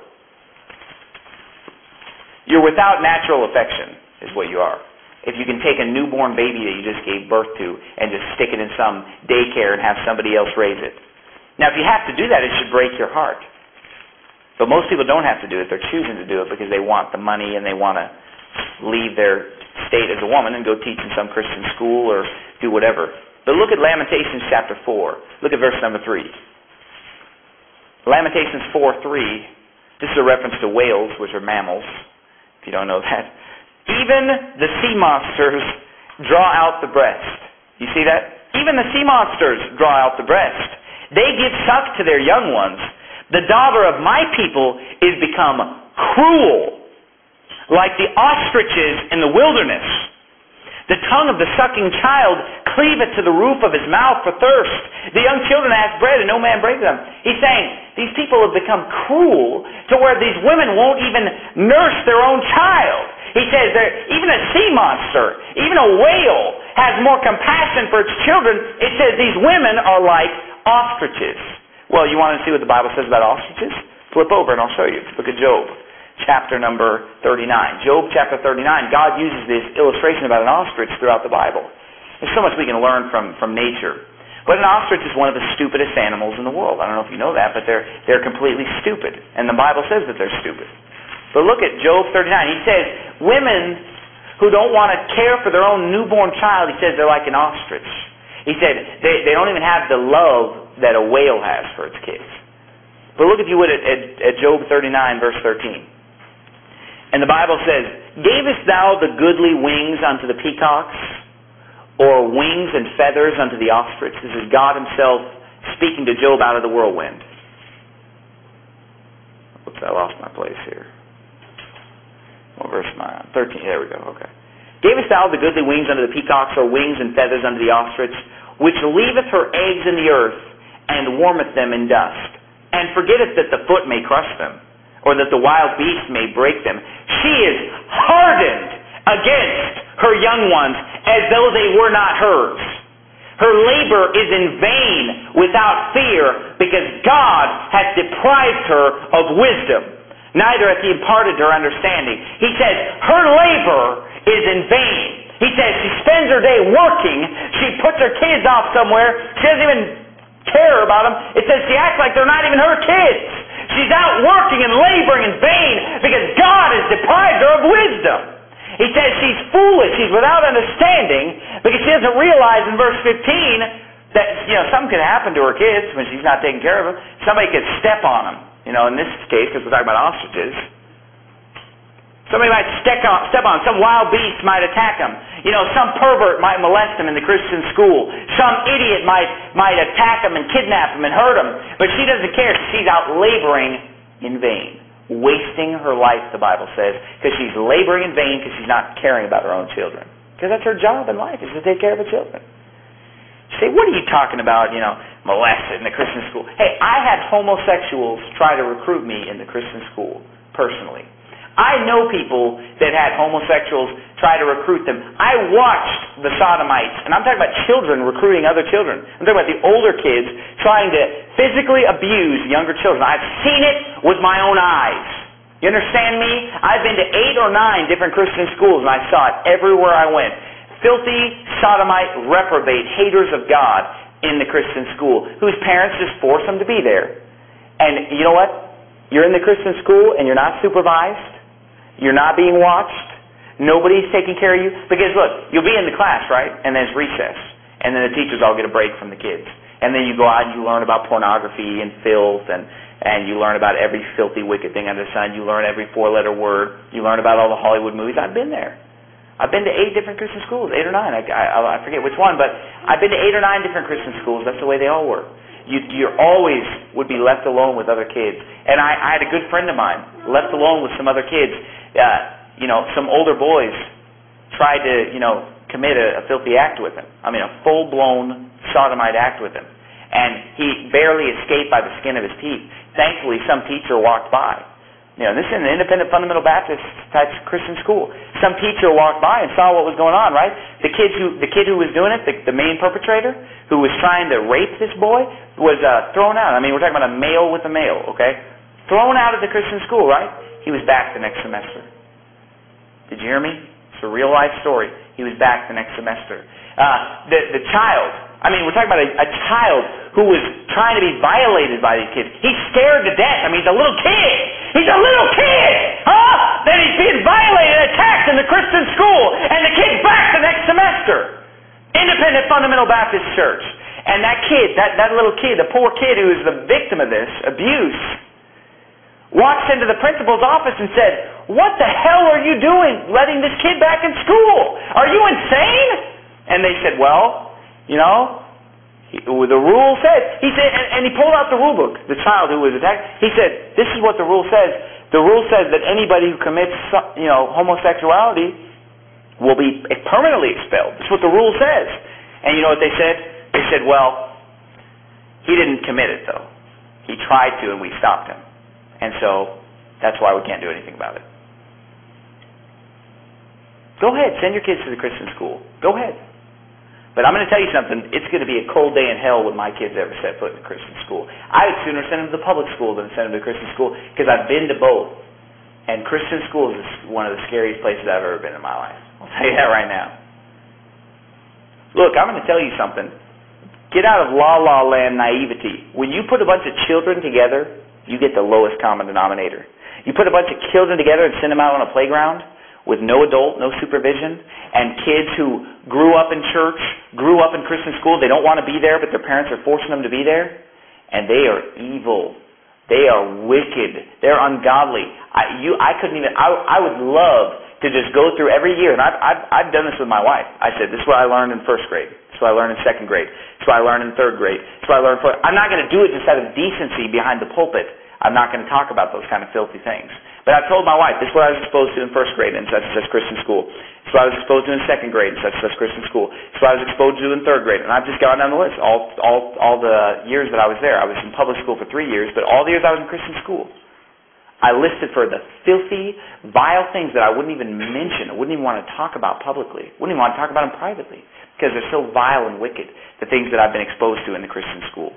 You're without natural affection, is what you are. If you can take a newborn baby that you just gave birth to and just stick it in some daycare and have somebody else raise it. Now, if you have to do that, it should break your heart. But most people don't have to do it. They're choosing to do it because they want the money and they want to leave their state as a woman and go teach in some Christian school or do whatever. But look at Lamentations chapter four. Look at verse number three. Lamentations four three. This is a reference to whales, which are mammals, if you don't know that. Even the sea monsters draw out the breast. You see that? Even the sea monsters draw out the breast. They give suck to their young ones. The daughter of my people is become cruel, like the ostriches in the wilderness. The tongue of the sucking child cleaveth to the roof of his mouth for thirst. The young children ask bread, and no man breaks them. He's saying these people have become cruel to where these women won't even nurse their own child. He says even a sea monster, even a whale, has more compassion for its children. It says these women are like ostriches. Well, you want to see what the Bible says about ostriches? Flip over and I'll show you. Look at Job, chapter number thirty-nine. Job chapter thirty-nine, God uses this illustration about an ostrich throughout the Bible. There's so much we can learn from, from nature. But an ostrich is one of the stupidest animals in the world. I don't know if you know that, but they're, they're completely stupid. And the Bible says that they're stupid. But look at Job thirty-nine. He says, women who don't want to care for their own newborn child, he says they're like an ostrich. He said they, they don't even have the love that a whale has for its kids. But look, if you would, at, at, at Job thirty-nine, verse thirteen. And the Bible says, gavest thou the goodly wings unto the peacocks, or wings and feathers unto the ostrich? This is God himself speaking to Job out of the whirlwind. Oops, I lost my place here. What verse am I on? thirteen, there we go, okay. Gavest thou the goodly wings unto the peacocks, or wings and feathers unto the ostrich, which leaveth her eggs in the earth, and warmeth them in dust, and forgetteth that the foot may crush them, or that the wild beast may break them. She is hardened against her young ones, as though they were not hers. Her labor is in vain without fear, because God hath deprived her of wisdom, neither hath he imparted her understanding. He says, her labor is in vain. He says she spends her day working, she puts her kids off somewhere, she doesn't even care about them. It says she acts like they're not even her kids. She's out working and laboring in vain because God has deprived her of wisdom. He says she's foolish, she's without understanding, because she doesn't realize in verse fifteen that, you know, something could happen to her kids when she's not taking care of them. Somebody could step on them. You know, in this case, because we're talking about ostriches, somebody might step on, step on some wild beast might attack them. You know, some pervert might molest them in the Christian school. Some idiot might might attack them and kidnap them and hurt them. But she doesn't care. She's out laboring in vain, wasting her life, the Bible says, because she's laboring in vain because she's not caring about her own children. Because that's her job in life, is to take care of her children. You say, what are you talking about, you know, molested in the Christian school? Hey, I had homosexuals try to recruit me in the Christian school, personally. I know people that had homosexuals try to recruit them. I watched the sodomites, and I'm talking about children recruiting other children. I'm talking about the older kids trying to physically abuse younger children. I've seen it with my own eyes. You understand me? I've been to eight or nine different Christian schools, and I saw it everywhere I went. Filthy, sodomite, reprobate, haters of God in the Christian school, whose parents just force them to be there. And you know what? You're in the Christian school, and you're not supervised. You're not being watched. Nobody's taking care of you. Because look, you'll be in the class, right? And then it's recess. And then the teachers all get a break from the kids. And then you go out and you learn about pornography and filth, and, and you learn about every filthy, wicked thing under the sun. You learn every four-letter word. You learn about all the Hollywood movies. I've been there. I've been to eight different Christian schools, eight or nine. I, I, I forget which one, but I've been to eight or nine different Christian schools. That's the way they all work. You you always would be left alone with other kids. And I, I had a good friend of mine left alone with some other kids. Uh, you know, some older boys tried to, you know, commit a, a filthy act with him. I mean, a full-blown sodomite act with him. And he barely escaped by the skin of his teeth. Thankfully, some teacher walked by. You know, this is an independent fundamental Baptist type Christian school. Some teacher walked by and saw what was going on, right? The kid who the kid who was doing it, the, the main perpetrator, who was trying to rape this boy, was uh, thrown out. I mean, we're talking about a male with a male, okay? Thrown out of the Christian school, right? He was back the next semester. Did you hear me? It's a real life story. He was back the next semester. Uh, the the child. I mean, we're talking about a, a child who was trying to be violated by these kids. He's scared to death. I mean, he's a little kid. He's a little kid! Huh? Then he's being violated, attacked in the Christian school, and the kid's back the next semester. Independent Fundamental Baptist Church. And that kid, that, that little kid, the poor kid who is the victim of this abuse, walks into the principal's office and said, "What the hell are you doing letting this kid back in school? Are you insane?" And they said, "Well, you know, he, the rule says," he said, and, and he pulled out the rule book, the child who was attacked. He said, "This is what the rule says. The rule says that anybody who commits, you know, homosexuality will be permanently expelled. That's what the rule says." And you know what they said? They said, "Well, he didn't commit it, though. He tried to, and we stopped him. And so that's why we can't do anything about it." Go ahead, send your kids to the Christian school. Go ahead. But I'm going to tell you something. It's going to be a cold day in hell when my kids ever set foot in a Christian school. I would sooner send them to the public school than send them to a Christian school, because I've been to both. And Christian schools is one of the scariest places I've ever been in my life. I'll tell you that right now. Look, I'm going to tell you something. Get out of la-la land naivety. When you put a bunch of children together, you get the lowest common denominator. You put a bunch of children together and send them out on a playground with no adult, no supervision, and kids who grew up in church, grew up in Christian school, they don't want to be there, but their parents are forcing them to be there, and they are evil. They are wicked. They're ungodly. I, you, I couldn't even, I, I would love to just go through every year, and I've, I've, I've done this with my wife. I said, this is what I learned in first grade. This is what I learned in second grade. This is what I learned in third grade. This is what I learned for, I'm not going to do it just out of decency behind the pulpit. I'm not going to talk about those kind of filthy things. But I told my wife, this is what I was exposed to in first grade in such and such Christian school. This is what I was exposed to in second grade in such and such Christian school. This is what I was exposed to in third grade. And I've just gone down the list. All, all, all the years that I was there. I was in public school for three years, but all the years I was in Christian school, I listed for the filthy, vile things that I wouldn't even mention. I wouldn't even want to talk about publicly. Wouldn't even want to talk about them privately, because they're so vile and wicked, the things that I've been exposed to in the Christian school.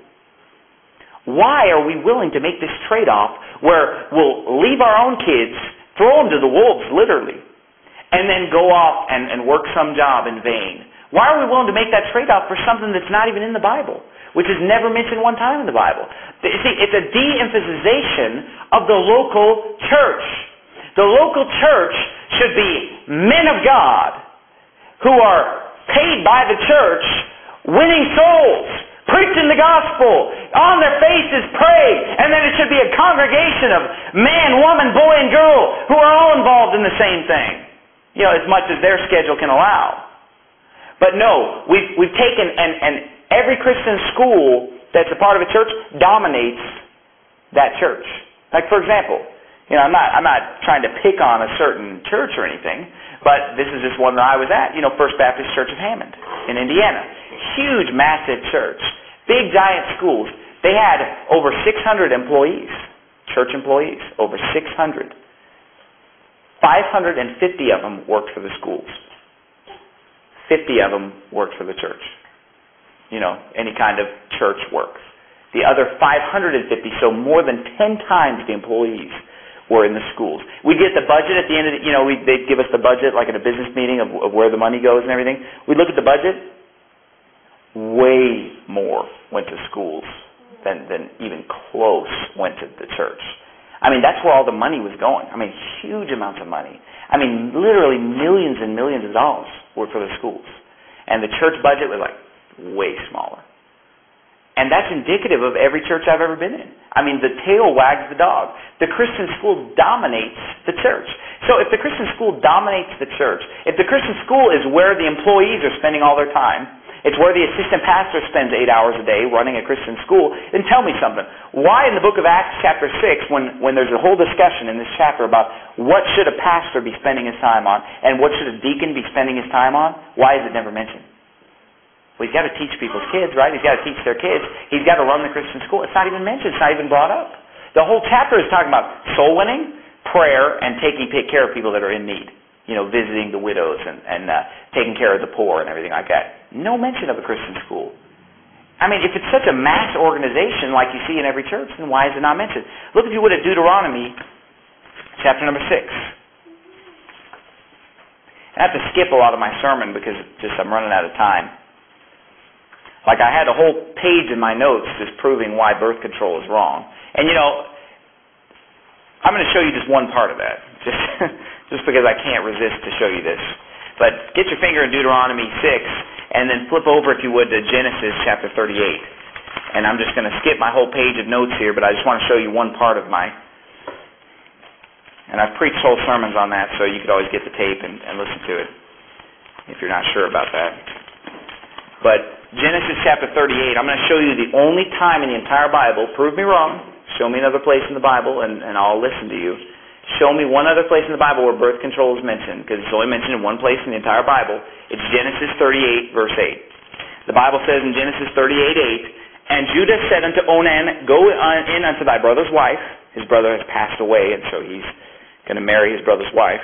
Why are we willing to make this trade-off where we'll leave our own kids, throw them to the wolves, literally, and then go off and, and work some job in vain? Why are we willing to make that trade-off for something that's not even in the Bible, which is never mentioned one time in the Bible? You see, it's a de-emphasization of the local church. The local church should be men of God who are paid by the church, winning souls, preaching the gospel, on their faces pray, and then it should be a congregation of man, woman, boy, and girl who are all involved in the same thing, you know, as much as their schedule can allow. But no, we've we've taken, and, and every Christian school that's a part of a church dominates that church. Like, for example, you know, I'm not I'm not trying to pick on a certain church or anything, but this is just one that I was at, you know, First Baptist Church of Hammond in Indiana. Huge, massive church. Big, giant schools. They had over six hundred employees, church employees, over six hundred. five hundred fifty of them worked for the schools. fifty of them worked for the church. You know, any kind of church work. The other five hundred fifty, so more than ten times the employees, were in the schools. We get the budget at the end of the, you know, we, they'd give us the budget like in a business meeting of, of where the money goes and everything. We'd look at the budget. Way more went to schools than, than even close went to the church. I mean, that's where all the money was going. I mean, huge amounts of money. I mean, literally millions and millions of dollars were for the schools. And the church budget was like way smaller. And that's indicative of every church I've ever been in. I mean, the tail wags the dog. The Christian school dominates the church. So if the Christian school dominates the church, if the Christian school is where the employees are spending all their time, It's where the assistant pastor spends eight hours a day running a Christian school. Then tell me something. Why in the book of Acts chapter six, when, when there's a whole discussion in this chapter about what should a pastor be spending his time on and what should a deacon be spending his time on, why is it never mentioned? Well, he's got to teach people's kids, right? He's got to teach their kids. He's got to run the Christian school. It's not even mentioned. It's not even brought up. The whole chapter is talking about soul winning, prayer, and taking care of people that are in need. You know, visiting the widows and, and uh, taking care of the poor and everything like that. No mention of a Christian school. I mean, if it's such a mass organization like you see in every church, then why is it not mentioned? Look, if you would, at Deuteronomy chapter number six. I have to skip a lot of my sermon because just I'm running out of time. Like I had a whole page in my notes just proving why birth control is wrong. And you know, I'm going to show you just one part of that. Just just because I can't resist to show you this. But get your finger in Deuteronomy six, and then flip over, if you would, to Genesis chapter thirty-eight. And I'm just going to skip my whole page of notes here, but I just want to show you one part of my... And I've preached whole sermons on that, so you could always get the tape and, and listen to it, if you're not sure about that. But Genesis chapter thirty-eight, I'm going to show you the only time in the entire Bible, prove me wrong, show me another place in the Bible, and, and I'll listen to you. Show me one other place in the Bible where birth control is mentioned, because it's only mentioned in one place in the entire Bible. It's Genesis thirty-eight, verse eight. The Bible says in Genesis thirty-eight, eight, and Judah said unto Onan, go in unto thy brother's wife. His brother has passed away, and so he's going to marry his brother's wife.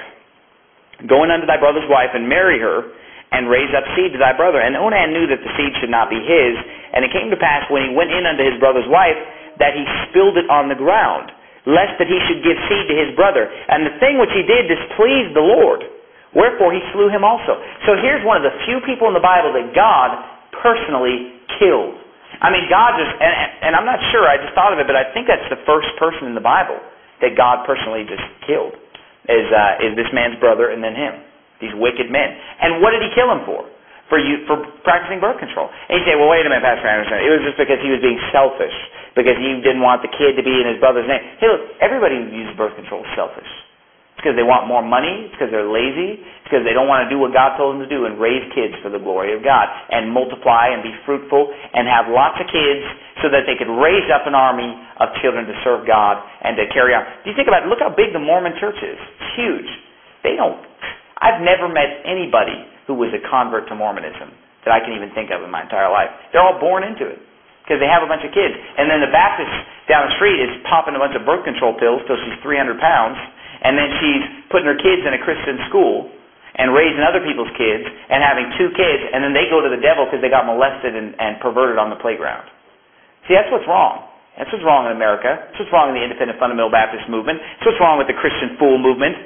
Go in unto thy brother's wife, and marry her, and raise up seed to thy brother. And Onan knew that the seed should not be his. And it came to pass, when he went in unto his brother's wife, that he spilled it on the ground, lest that he should give seed to his brother. And the thing which he did displeased the Lord. Wherefore he slew him also. So here's one of the few people in the Bible that God personally killed. I mean, God just, and, and I'm not sure, I just thought of it, but I think that's the first person in the Bible that God personally just killed, is, uh, is this man's brother and then him. These wicked men. And what did he kill him for? For you, for practicing birth control. And you say, well, wait a minute, Pastor Anderson. It was just because he was being selfish. Because he didn't want the kid to be in his brother's name. Hey, look, everybody who uses birth control is selfish. It's because they want more money. It's because they're lazy. It's because they don't want to do what God told them to do and raise kids for the glory of God. And multiply and be fruitful and have lots of kids so that they could raise up an army of children to serve God and to carry on. Do you think about it? Look how big the Mormon church is. It's huge. They don't... I've never met anybody who was a convert to Mormonism that I can even think of in my entire life. They're all born into it because they have a bunch of kids. And then the Baptist down the street is popping a bunch of birth control pills till she's three hundred pounds, and then she's putting her kids in a Christian school and raising other people's kids and having two kids, and then they go to the devil because they got molested and, and perverted on the playground. See, that's what's wrong. That's what's wrong in America. That's what's wrong in the Independent Fundamental Baptist movement. That's what's wrong with the Christian Fool movement.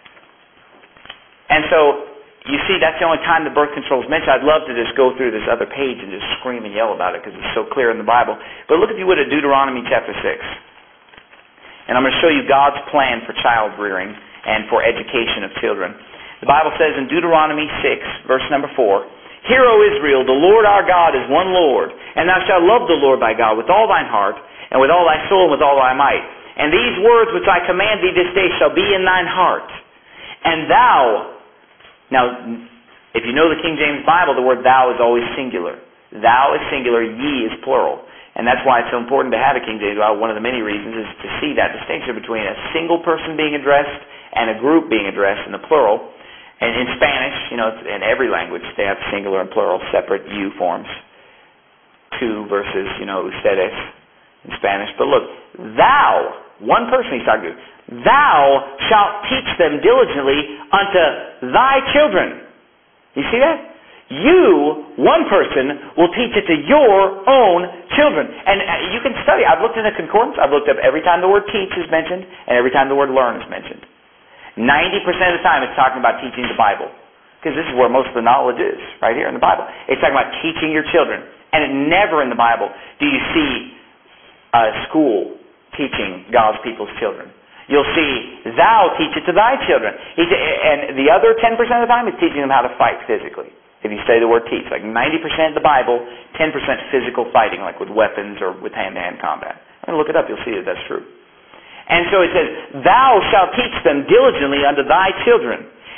And so, you see, that's the only time the birth control is mentioned. I'd love to just go through this other page and just scream and yell about it because it's so clear in the Bible. But look, if you would, at Deuteronomy chapter six. And I'm going to show you God's plan for child rearing and for education of children. The Bible says in Deuteronomy six, verse number four, Hear, O Israel, the Lord our God is one Lord, and thou shalt love the Lord thy God with all thine heart, and with all thy soul, and with all thy might. And these words which I command thee this day shall be in thine heart. And thou... Now, if you know the King James Bible, the word thou is always singular. Thou is singular, ye is plural. And that's why it's so important to have a King James Bible. One of the many reasons is to see that distinction between a single person being addressed and a group being addressed in the plural. And in Spanish, you know, in every language, they have singular and plural, separate you forms. Two versus, you know, ustedes in Spanish. But look, thou, one person he's talking to, thou shalt teach them diligently unto thy children. You see that? You, one person, will teach it to your own children. And you can study. I've looked in the concordance. I've looked up every time the word teach is mentioned and every time the word learn is mentioned. ninety percent of the time it's talking about teaching the Bible. Because this is where most of the knowledge is, right here in the Bible. It's talking about teaching your children. And it never in the Bible do you see a school teaching God's people's children. You'll see, thou teach it to thy children. He, and the other ten percent of the time is teaching them how to fight physically. If you say the word teach, like ninety percent of the Bible, ten percent physical fighting, like with weapons or with hand-to-hand combat. And look it up, you'll see that that's true. And so it says, thou shalt teach them diligently unto thy children,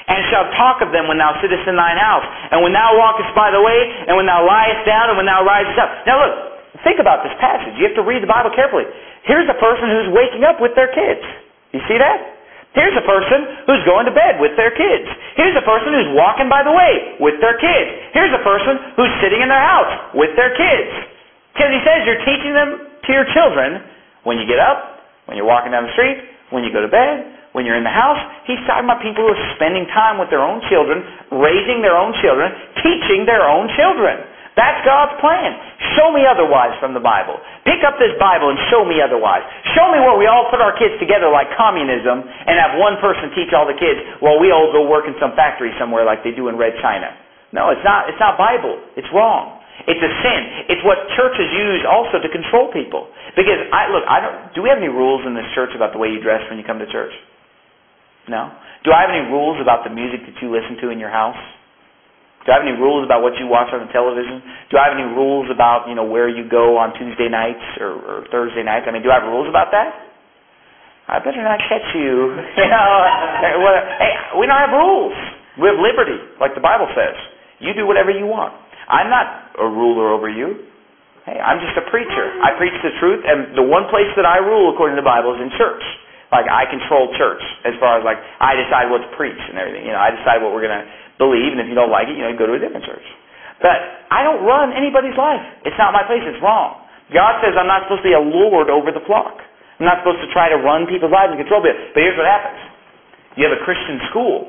and shalt talk of them when thou sittest in thine house, and when thou walkest by the way, and when thou liest down, and when thou risest up. Now look, think about this passage. You have to read the Bible carefully. Here's a person who's waking up with their kids. You see that? Here's a person who's going to bed with their kids. Here's a person who's walking by the way with their kids. Here's a person who's sitting in their house with their kids. Because he says you're teaching them to your children when you get up, when you're walking down the street, when you go to bed, when you're in the house. He's talking about people who are spending time with their own children, raising their own children, teaching their own children. That's God's plan. Show me otherwise from the Bible. Pick up this Bible and show me otherwise. Show me where we all put our kids together like communism and have one person teach all the kids while we all go work in some factory somewhere like they do in Red China. No, it's not. It's not Bible. It's wrong. It's a sin. It's what churches use also to control people. Because I look, I don't. Do we have any rules in this church about the way you dress when you come to church? No. Do I have any rules about the music that you listen to in your house? Do I have any rules about what you watch on the television? Do I have any rules about, you know, where you go on Tuesday nights or, or Thursday nights? I mean, do I have rules about that? I better not catch you. You know, hey, we don't have rules. We have liberty, like the Bible says. You do whatever you want. I'm not a ruler over you. Hey, I'm just a preacher. I preach the truth, and the one place that I rule according to the Bible is in church. Like, I control church as far as, like, I decide what to preach and everything. You know, I decide what we're going to believe, and if you don't like it, you know, you go to a different church. But I don't run anybody's life. It's not my place. It's wrong. God says I'm not supposed to be a lord over the flock. I'm not supposed to try to run people's lives and control them. But here's what happens. You have a Christian school.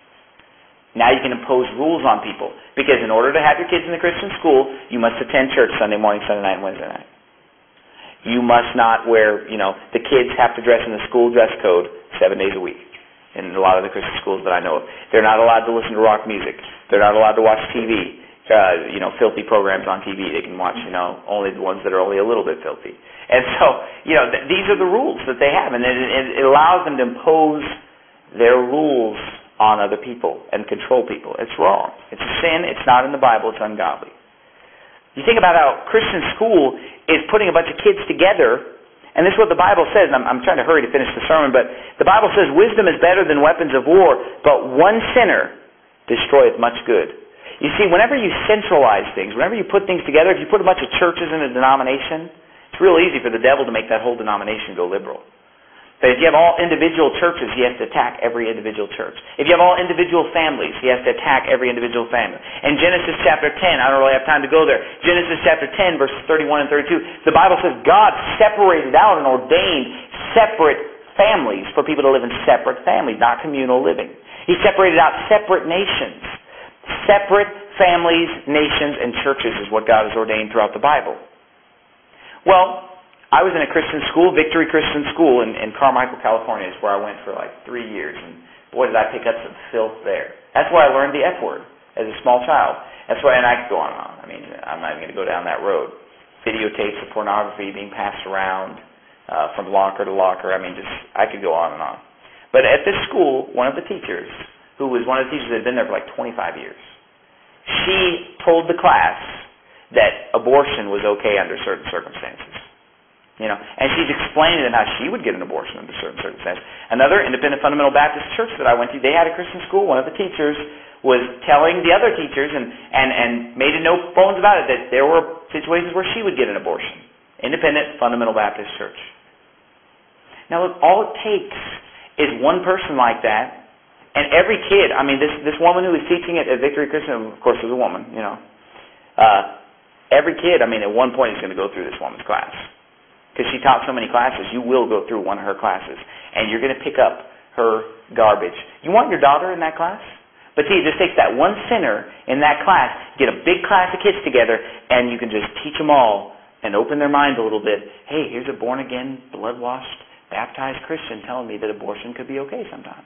Now you can impose rules on people. Because in order to have your kids in the Christian school, you must attend church Sunday morning, Sunday night, and Wednesday night. You must not wear, you know, the kids have to dress in the school dress code seven days a week. In a lot of the Christian schools that I know of. They're not allowed to listen to rock music. They're not allowed to watch T V, uh, you know, filthy programs on T V. They can watch, you know, only the ones that are only a little bit filthy. And so, you know, th- these are the rules that they have. And it, it, it allows them to impose their rules on other people and control people. It's wrong. It's a sin. It's not in the Bible. It's ungodly. You think about how Christian school is putting a bunch of kids together. And this is what the Bible says, and I'm, I'm trying to hurry to finish the sermon, but the Bible says, wisdom is better than weapons of war, but one sinner destroyeth much good. You see, whenever you centralize things, whenever you put things together, if you put a bunch of churches in a denomination, it's real easy for the devil to make that whole denomination go liberal. But if you have all individual churches, he has to attack every individual church. If you have all individual families, he has to attack every individual family. In Genesis chapter ten, I don't really have time to go there, Genesis chapter ten, verses thirty-one and thirty-two, the Bible says God separated out and ordained separate families for people to live in separate families, not communal living. He separated out separate nations. Separate families, nations, and churches is what God has ordained throughout the Bible. Well, I was in a Christian school, Victory Christian School in, in Carmichael, California, is where I went for like three years. And boy, did I pick up some filth there. That's where I learned the F word as a small child. That's why, and I could go on and on. I mean, I'm not even going to go down that road. Videotapes of pornography being passed around uh, from locker to locker. I mean, just I could go on and on. But at this school, one of the teachers, who was one of the teachers that had been there for like twenty-five years, she told the class that abortion was okay under certain circumstances. You know, and she's explaining to them how she would get an abortion under certain circumstances. Another independent fundamental Baptist church that I went to, they had a Christian school. One of the teachers was telling the other teachers and, and, and made no bones about it that there were situations where she would get an abortion. Independent fundamental Baptist church. Now look, all it takes is one person like that, and every kid, I mean, this, this woman who was teaching it at Victory Christian, of course, was a woman, you know. Uh, every kid, I mean, at one point is going to go through this woman's class. Because she taught so many classes, you will go through one of her classes. And you're going to pick up her garbage. You want your daughter in that class? But see, it just takes that one sinner in that class, get a big class of kids together, and you can just teach them all and open their minds a little bit. Hey, here's a born-again, blood-washed, baptized Christian telling me that abortion could be okay sometimes.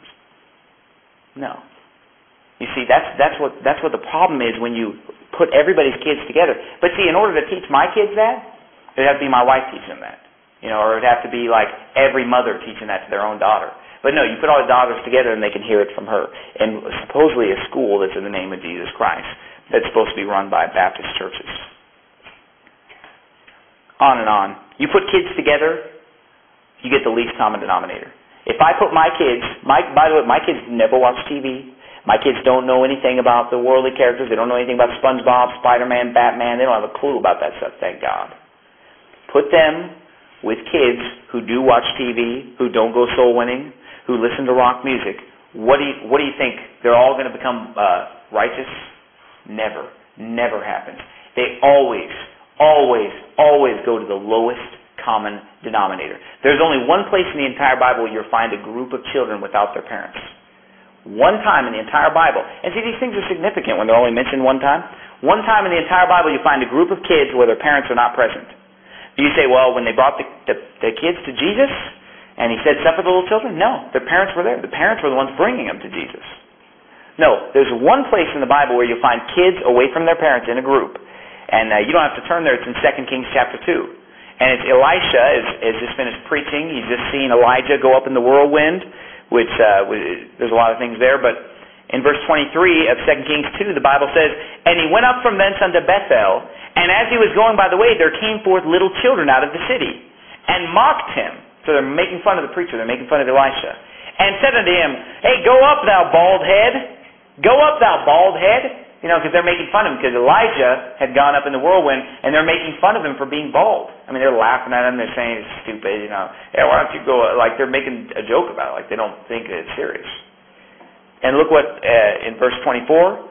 No. You see, that's that's what that's what the problem is when you put everybody's kids together. But see, in order to teach my kids that, it'd have to be my wife teaching them that. You know, or it'd have to be like every mother teaching that to their own daughter. But no, you put all the daughters together and they can hear it from her. And supposedly a school that's in the name of Jesus Christ that's supposed to be run by Baptist churches. On and on. You put kids together, you get the least common denominator. If I put my kids, my, by the way, my kids never watch T V. My kids don't know anything about the worldly characters. They don't know anything about SpongeBob, Spider-Man, Batman. They don't have a clue about that stuff, thank God. Put them with kids who do watch T V, who don't go soul winning, who listen to rock music. What do you, what do you think? They're all going to become uh, righteous? Never. Never happens. They always, always, always go to the lowest common denominator. There's only one place in the entire Bible where you'll find a group of children without their parents. One time in the entire Bible. And see, these things are significant when they're only mentioned one time. One time in the entire Bible you find a group of kids where their parents are not present. Do you say, well, when they brought the, the, the kids to Jesus and he said, suffer the little children? No, their parents were there. The parents were the ones bringing them to Jesus. No, there's one place in the Bible where you'll find kids away from their parents in a group. And uh, you don't have to turn there. It's in Second Kings chapter two. And it's Elisha has, has just finished preaching. He's just seen Elijah go up in the whirlwind, which uh, there's a lot of things there. But in verse twenty-three of Second Kings two, the Bible says, and he went up from thence unto Bethel, and as he was going by the way, there came forth little children out of the city, and mocked him. So they're making fun of the preacher. They're making fun of Elisha. And said unto him, hey, go up, thou bald head. Go up, thou bald head. You know, because they're making fun of him, because Elijah had gone up in the whirlwind, and they're making fun of him for being bald. I mean, they're laughing at him. They're saying he's stupid, you know. Hey, why don't you go, like they're making a joke about it, like they don't think it's serious. And look what, uh, in verse twenty-four,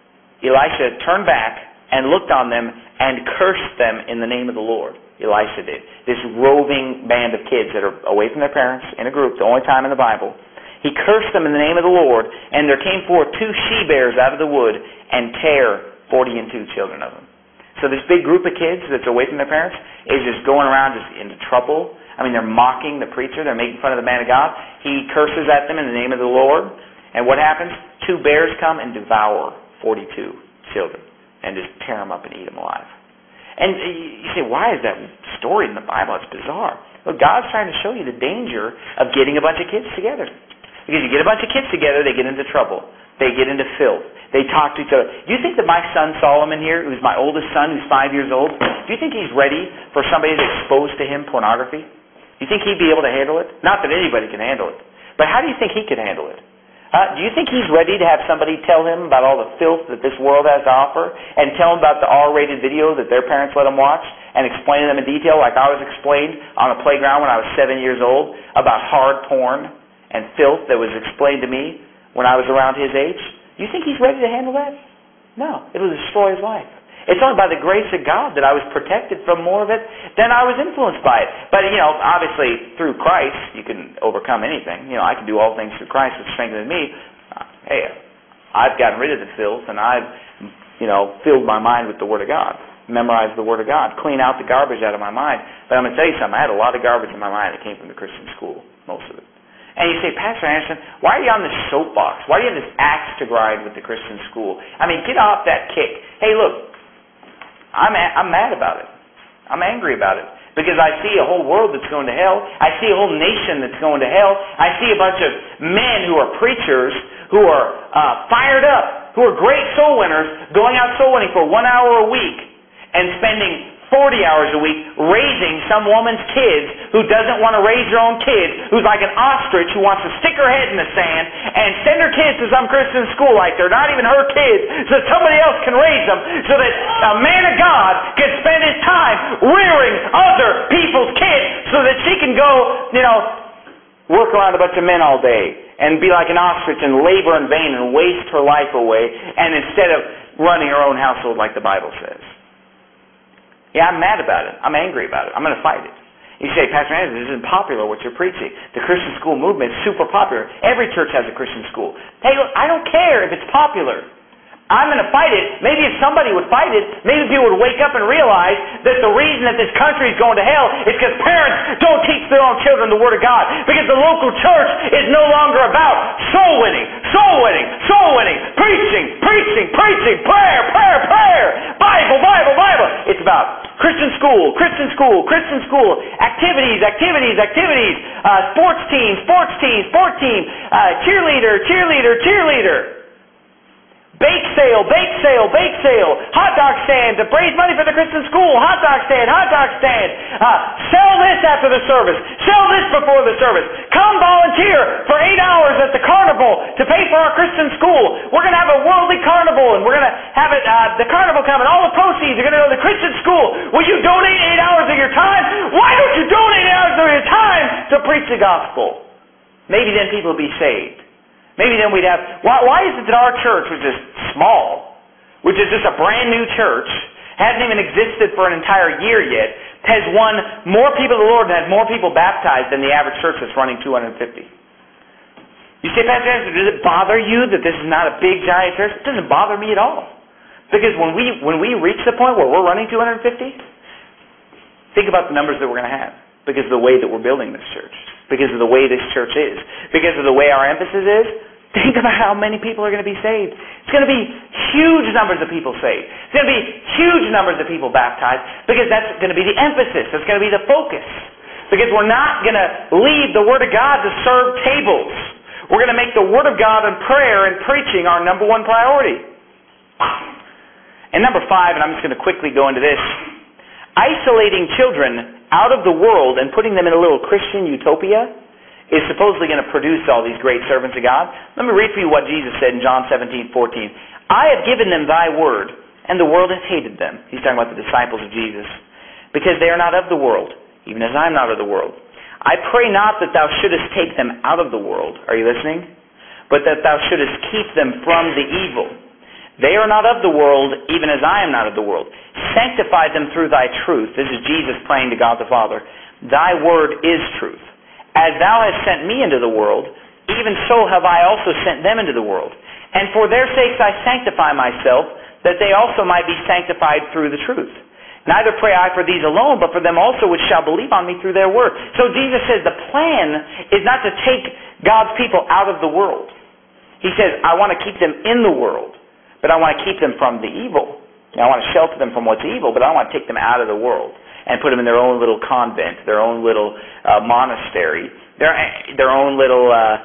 Elisha turned back and looked on them and cursed them in the name of the Lord. Elisha did. This roving band of kids that are away from their parents in a group, the only time in the Bible. He cursed them in the name of the Lord, and there came forth two she-bears out of the wood, and tare forty and two children of them. So this big group of kids that's away from their parents is just going around just into trouble. I mean, they're mocking the preacher. They're making fun of the man of God. He curses at them in the name of the Lord. And what happens? Two bears come and devour forty-two children and just tear them up and eat them alive. And you say, why is that story in the Bible? It's bizarre. Well, God's trying to show you the danger of getting a bunch of kids together. Because you get a bunch of kids together, they get into trouble. They get into filth. They talk to each other. Do you think that my son Solomon here, who's my oldest son, who's five years old, do you think he's ready for somebody to expose to him pornography? Do you think he'd be able to handle it? Not that anybody can handle it. But how do you think he could handle it? Uh, do you think he's ready to have somebody tell him about all the filth that this world has to offer and tell him about the R-rated video that their parents let him watch and explain to them in detail like I was explained on a playground when I was seven years old about hard porn and filth that was explained to me when I was around his age? Do you think he's ready to handle that? No. It will destroy his life. It's only by the grace of God that I was protected from more of it than I was influenced by it. But, you know, obviously through Christ you can overcome anything. You know, I can do all things through Christ which strengthens me. Uh, hey, I've gotten rid of the filth and I've, you know, filled my mind with the Word of God. Memorized the Word of God. Clean out the garbage out of my mind. But I'm going to tell you something. I had a lot of garbage in my mind that came from the Christian school. Most of it. And you say, Pastor Anderson, why are you on this soapbox? Why do you have this axe to grind with the Christian school? I mean, get off that kick. Hey, look, I'm a- I'm mad about it. I'm angry about it. Because I see a whole world that's going to hell. I see a whole nation that's going to hell. I see a bunch of men who are preachers, who are uh, fired up, who are great soul winners, going out soul winning for one hour a week and spending forty hours a week raising some woman's kids who doesn't want to raise her own kids, who's like an ostrich who wants to stick her head in the sand and send her kids to some Christian school like they're not even her kids so that somebody else can raise them so that a man of God can spend his time rearing other people's kids so that she can go, you know, work around a bunch of men all day and be like an ostrich and labor in vain and waste her life away and instead of running her own household like the Bible says. Yeah, I'm mad about it. I'm angry about it. I'm going to fight it. You say, Pastor Anderson, this isn't popular what you're preaching. The Christian school movement is super popular. Every church has a Christian school. Hey, look, I don't care if it's popular. I'm going to fight it. Maybe if somebody would fight it, maybe people would wake up and realize that the reason that this country is going to hell is because parents don't teach their own children the Word of God. Because the local church is no longer about soul winning, soul winning, soul winning, preaching, preaching, preaching, prayer, prayer, prayer, Bible, Bible, Bible. It's about Christian school, Christian school, Christian school, activities, activities, activities, uh, sports team, sports team, sport team, uh, cheerleader, cheerleader, cheerleader. Bake sale, bake sale, bake sale, hot dog stand to raise money for the Christian school, hot dog stand, hot dog stand, uh, cell Sell this after the service. Sell this before the service. Come volunteer for eight hours at the carnival to pay for our Christian school. We're going to have a worldly carnival, and we're going to have it, uh, the carnival come, and all the proceeds are going to go to the Christian school. Will you donate eight hours of your time? Why don't you donate eight hours of your time to preach the gospel? Maybe then people will be saved. Maybe then we'd have... Why, why is it that our church, which is small, which is just a brand new church, hasn't even existed for an entire year yet, has won more people to the Lord and had more people baptized than the average church that's running two hundred fifty? You say, Pastor Anderson, does it bother you that this is not a big, giant church? It doesn't bother me at all. Because when we when we reach the point where we're running two hundred fifty, think about the numbers that we're going to have. Because of the way that we're building this church. Because of the way this church is. Because of the way our emphasis is. Think about how many people are going to be saved. It's going to be huge numbers of people saved. It's going to be huge numbers of people baptized. Because that's going to be the emphasis. That's going to be the focus. Because we're not going to leave the Word of God to serve tables. We're going to make the Word of God and prayer and preaching our number one priority. And number five, and I'm just going to quickly go into this. Isolating children out of the world and putting them in a little Christian utopia is supposedly going to produce all these great servants of God. Let me read for you what Jesus said in John seventeen fourteen. I have given them thy word, and the world has hated them. He's talking about the disciples of Jesus. Because they are not of the world, even as I am not of the world. I pray not that thou shouldest take them out of the world. Are you listening? But that thou shouldest keep them from the evil. They are not of the world, even as I am not of the world. Sanctify them through thy truth. This is Jesus praying to God the Father. Thy word is truth. As thou hast sent me into the world, even so have I also sent them into the world. And for their sakes I sanctify myself, that they also might be sanctified through the truth. Neither pray I for these alone, but for them also which shall believe on me through their word. So Jesus says the plan is not to take God's people out of the world. He says, I want to keep them in the world. But I want to keep them from the evil. Now, I want to shelter them from what's evil, but I don't want to take them out of the world and put them in their own little convent, their own little uh, monastery, their their own little uh,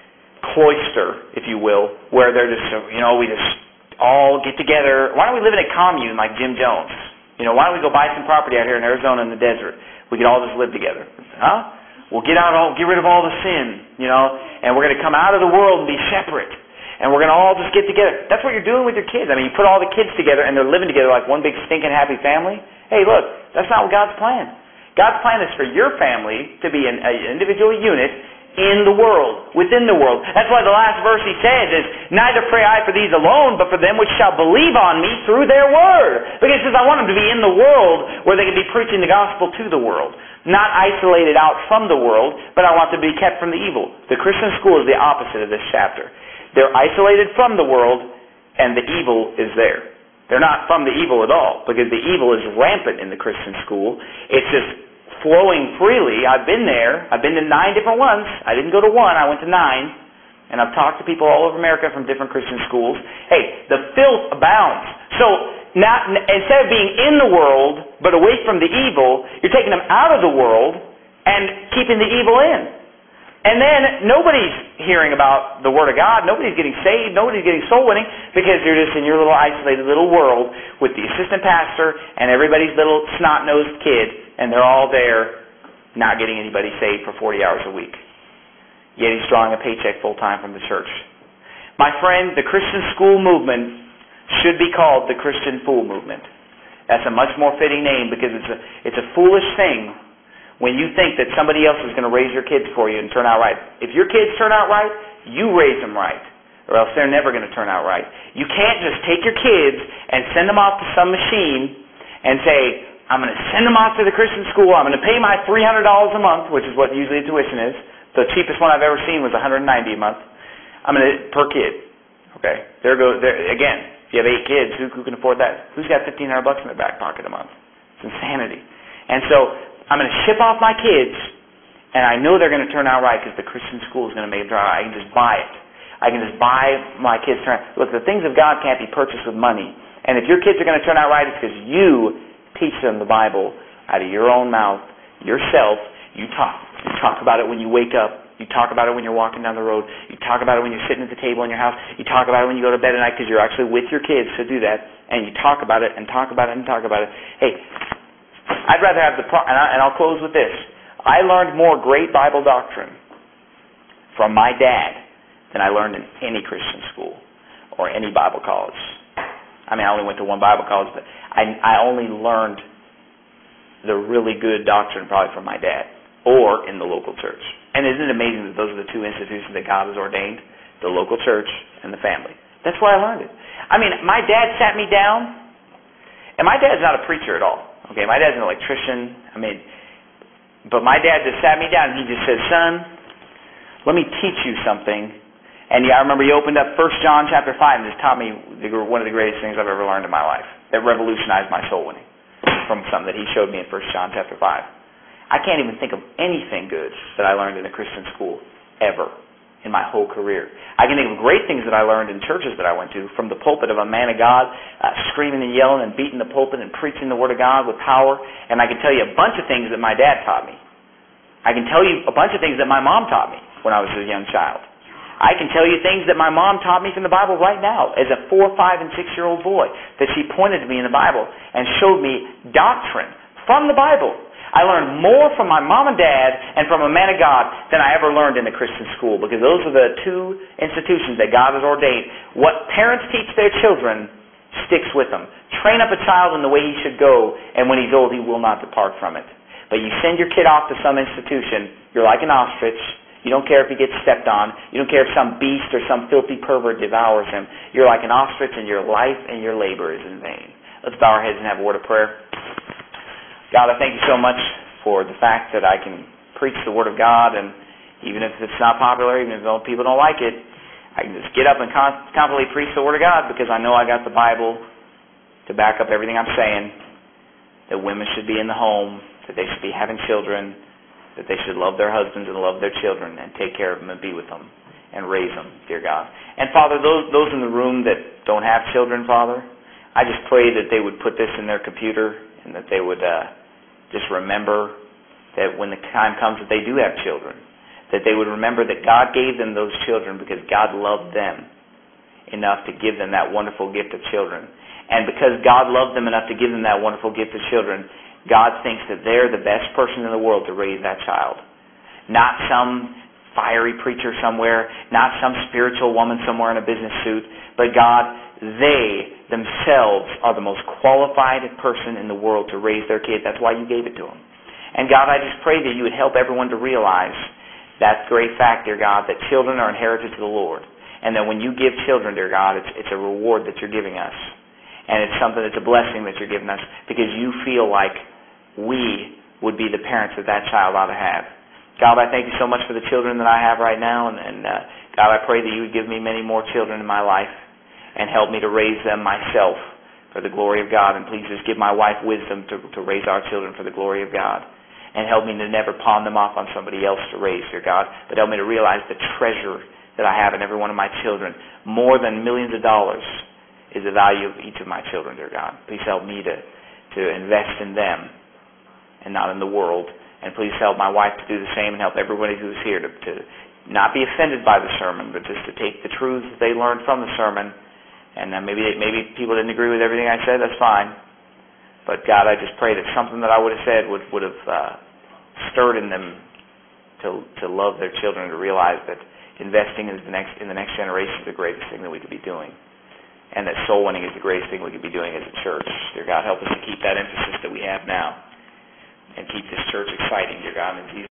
cloister, if you will, where they're just, you know, we just all get together. Why don't we live in a commune like Jim Jones? You know, why don't we go buy some property out here in Arizona in the desert? We could all just live together. Huh? We'll get out all, get rid of all the sin, you know, and we're going to come out of the world and be separate. And we're going to all just get together. That's what you're doing with your kids. I mean, you put all the kids together and they're living together like one big stinking happy family. Hey, look, that's not God's plan. God's plan is for your family to be an, an individual unit in the world, within the world. That's why the last verse he says is, neither pray I for these alone, but for them which shall believe on me through their word. Because he says, I want them to be in the world where they can be preaching the gospel to the world. Not isolated out from the world, but I want them to be kept from the evil. The Christian school is the opposite of this chapter. They're isolated from the world, and the evil is there. They're not from the evil at all, because the evil is rampant in the Christian school. It's just flowing freely. I've been there. I've been to nine different ones. I didn't go to one. I went to nine. And I've talked to people all over America from different Christian schools. Hey, the filth abounds. So not, instead of being in the world, but away from the evil, you're taking them out of the world and keeping the evil in. And then nobody's hearing about the Word of God. Nobody's getting saved. Nobody's getting soul winning because you're just in your little isolated little world with the assistant pastor and everybody's little snot-nosed kid, and they're all there not getting anybody saved for forty hours a week. Yet he's drawing a paycheck full-time from the church. My friend, the Christian school movement should be called the Christian fool movement. That's a much more fitting name because it's a, it's a foolish thing when you think that somebody else is going to raise your kids for you and turn out right. If your kids turn out right, you raise them right, or else they're never going to turn out right. You can't just take your kids and send them off to some machine and say, I'm going to send them off to the Christian school, I'm going to pay my three hundred dollars a month, which is what usually the tuition is. The cheapest one I've ever seen was one hundred ninety dollars a month. I'm going to, per kid. Okay? There goes, there, again, if you have eight kids, who, who can afford that? Who's got fifteen hundred bucks in their back pocket a month? It's insanity. And so, I'm going to ship off my kids, and I know they're going to turn out right because the Christian school is going to make them turn out right. I can just buy it. I can just buy my kids turn out. Look, the things of God can't be purchased with money. And if your kids are going to turn out right, it's because you teach them the Bible out of your own mouth, yourself. You talk. You talk about it when you wake up. You talk about it when you're walking down the road. You talk about it when you're sitting at the table in your house. You talk about it when you go to bed at night because you're actually with your kids to do that. And you talk about it and talk about it and talk about it. Hey, I'd rather have the, pro- and, I, and I'll close with this. I learned more great Bible doctrine from my dad than I learned in any Christian school or any Bible college. I mean, I only went to one Bible college, but I, I only learned the really good doctrine probably from my dad or in the local church. And isn't it amazing that those are the two institutions that God has ordained? The local church and the family. That's where I learned it. I mean, my dad sat me down, and my dad's not a preacher at all. Okay, my dad's an electrician. I mean, but my dad just sat me down and he just said, "Son, let me teach you something." And yeah, I remember he opened up First John chapter five and just taught me the, one of the greatest things I've ever learned in my life. That revolutionized my soul winning from something that he showed me in First John chapter five. I can't even think of anything good that I learned in a Christian school ever in my whole career. I can think of great things that I learned in churches that I went to, from the pulpit of a man of God, uh, screaming and yelling and beating the pulpit and preaching the Word of God with power. And I can tell you a bunch of things that my dad taught me. I can tell you a bunch of things that my mom taught me when I was a young child. I can tell you things that my mom taught me from the Bible right now as a four, five, and six-year-old boy, that she pointed to me in the Bible and showed me doctrine from the Bible. I learned more from my mom and dad and from a man of God than I ever learned in a Christian school, because those are the two institutions that God has ordained. What parents teach their children sticks with them. Train up a child in the way he should go, and when he's old, he will not depart from it. But you send your kid off to some institution, you're like an ostrich. You don't care if he gets stepped on. You don't care if some beast or some filthy pervert devours him. You're like an ostrich, and your life and your labor is in vain. Let's bow our heads and have a word of prayer. God, I thank you so much for the fact that I can preach the Word of God, and even if it's not popular, even if people don't like it, I can just get up and confidently preach the Word of God, because I know I got the Bible to back up everything I'm saying, that women should be in the home, that they should be having children, that they should love their husbands and love their children and take care of them and be with them and raise them, dear God. And Father, those those in the room that don't have children, Father, I just pray that they would put this in their computer, and that they would uh, just remember that when the time comes that they do have children, that they would remember that God gave them those children because God loved them enough to give them that wonderful gift of children. And because God loved them enough to give them that wonderful gift of children, God thinks that they're the best person in the world to raise that child. Not some fiery preacher somewhere, not some spiritual woman somewhere in a business suit, but God, they themselves are the most qualified person in the world to raise their kid. That's why you gave it to them. And God, I just pray that you would help everyone to realize that great fact, dear God, that children are inherited to the Lord. And that when you give children, dear God, it's, it's a reward that you're giving us. And it's something that's a blessing that you're giving us, because you feel like we would be the parents that that child ought to have. God, I thank you so much for the children that I have right now. And, and uh, God, I pray that you would give me many more children in my life and help me to raise them myself for the glory of God. And please just give my wife wisdom to, to raise our children for the glory of God. And help me to never pawn them off on somebody else to raise, dear God. But help me to realize the treasure that I have in every one of my children. More than millions of dollars is the value of each of my children, dear God. Please help me to, to invest in them and not in the world. And please help my wife to do the same, and help everybody who's here to, to not be offended by the sermon, but just to take the truths that they learned from the sermon. And uh, maybe maybe people didn't agree with everything I said, that's fine. But God, I just pray that something that I would have said would, would have uh, stirred in them to to love their children, to realize that investing in the next in the next generation is the greatest thing that we could be doing. And that soul winning is the greatest thing we could be doing as a church. Dear God, help us to keep that emphasis that we have now and keep this church exciting, dear God, in Jesus'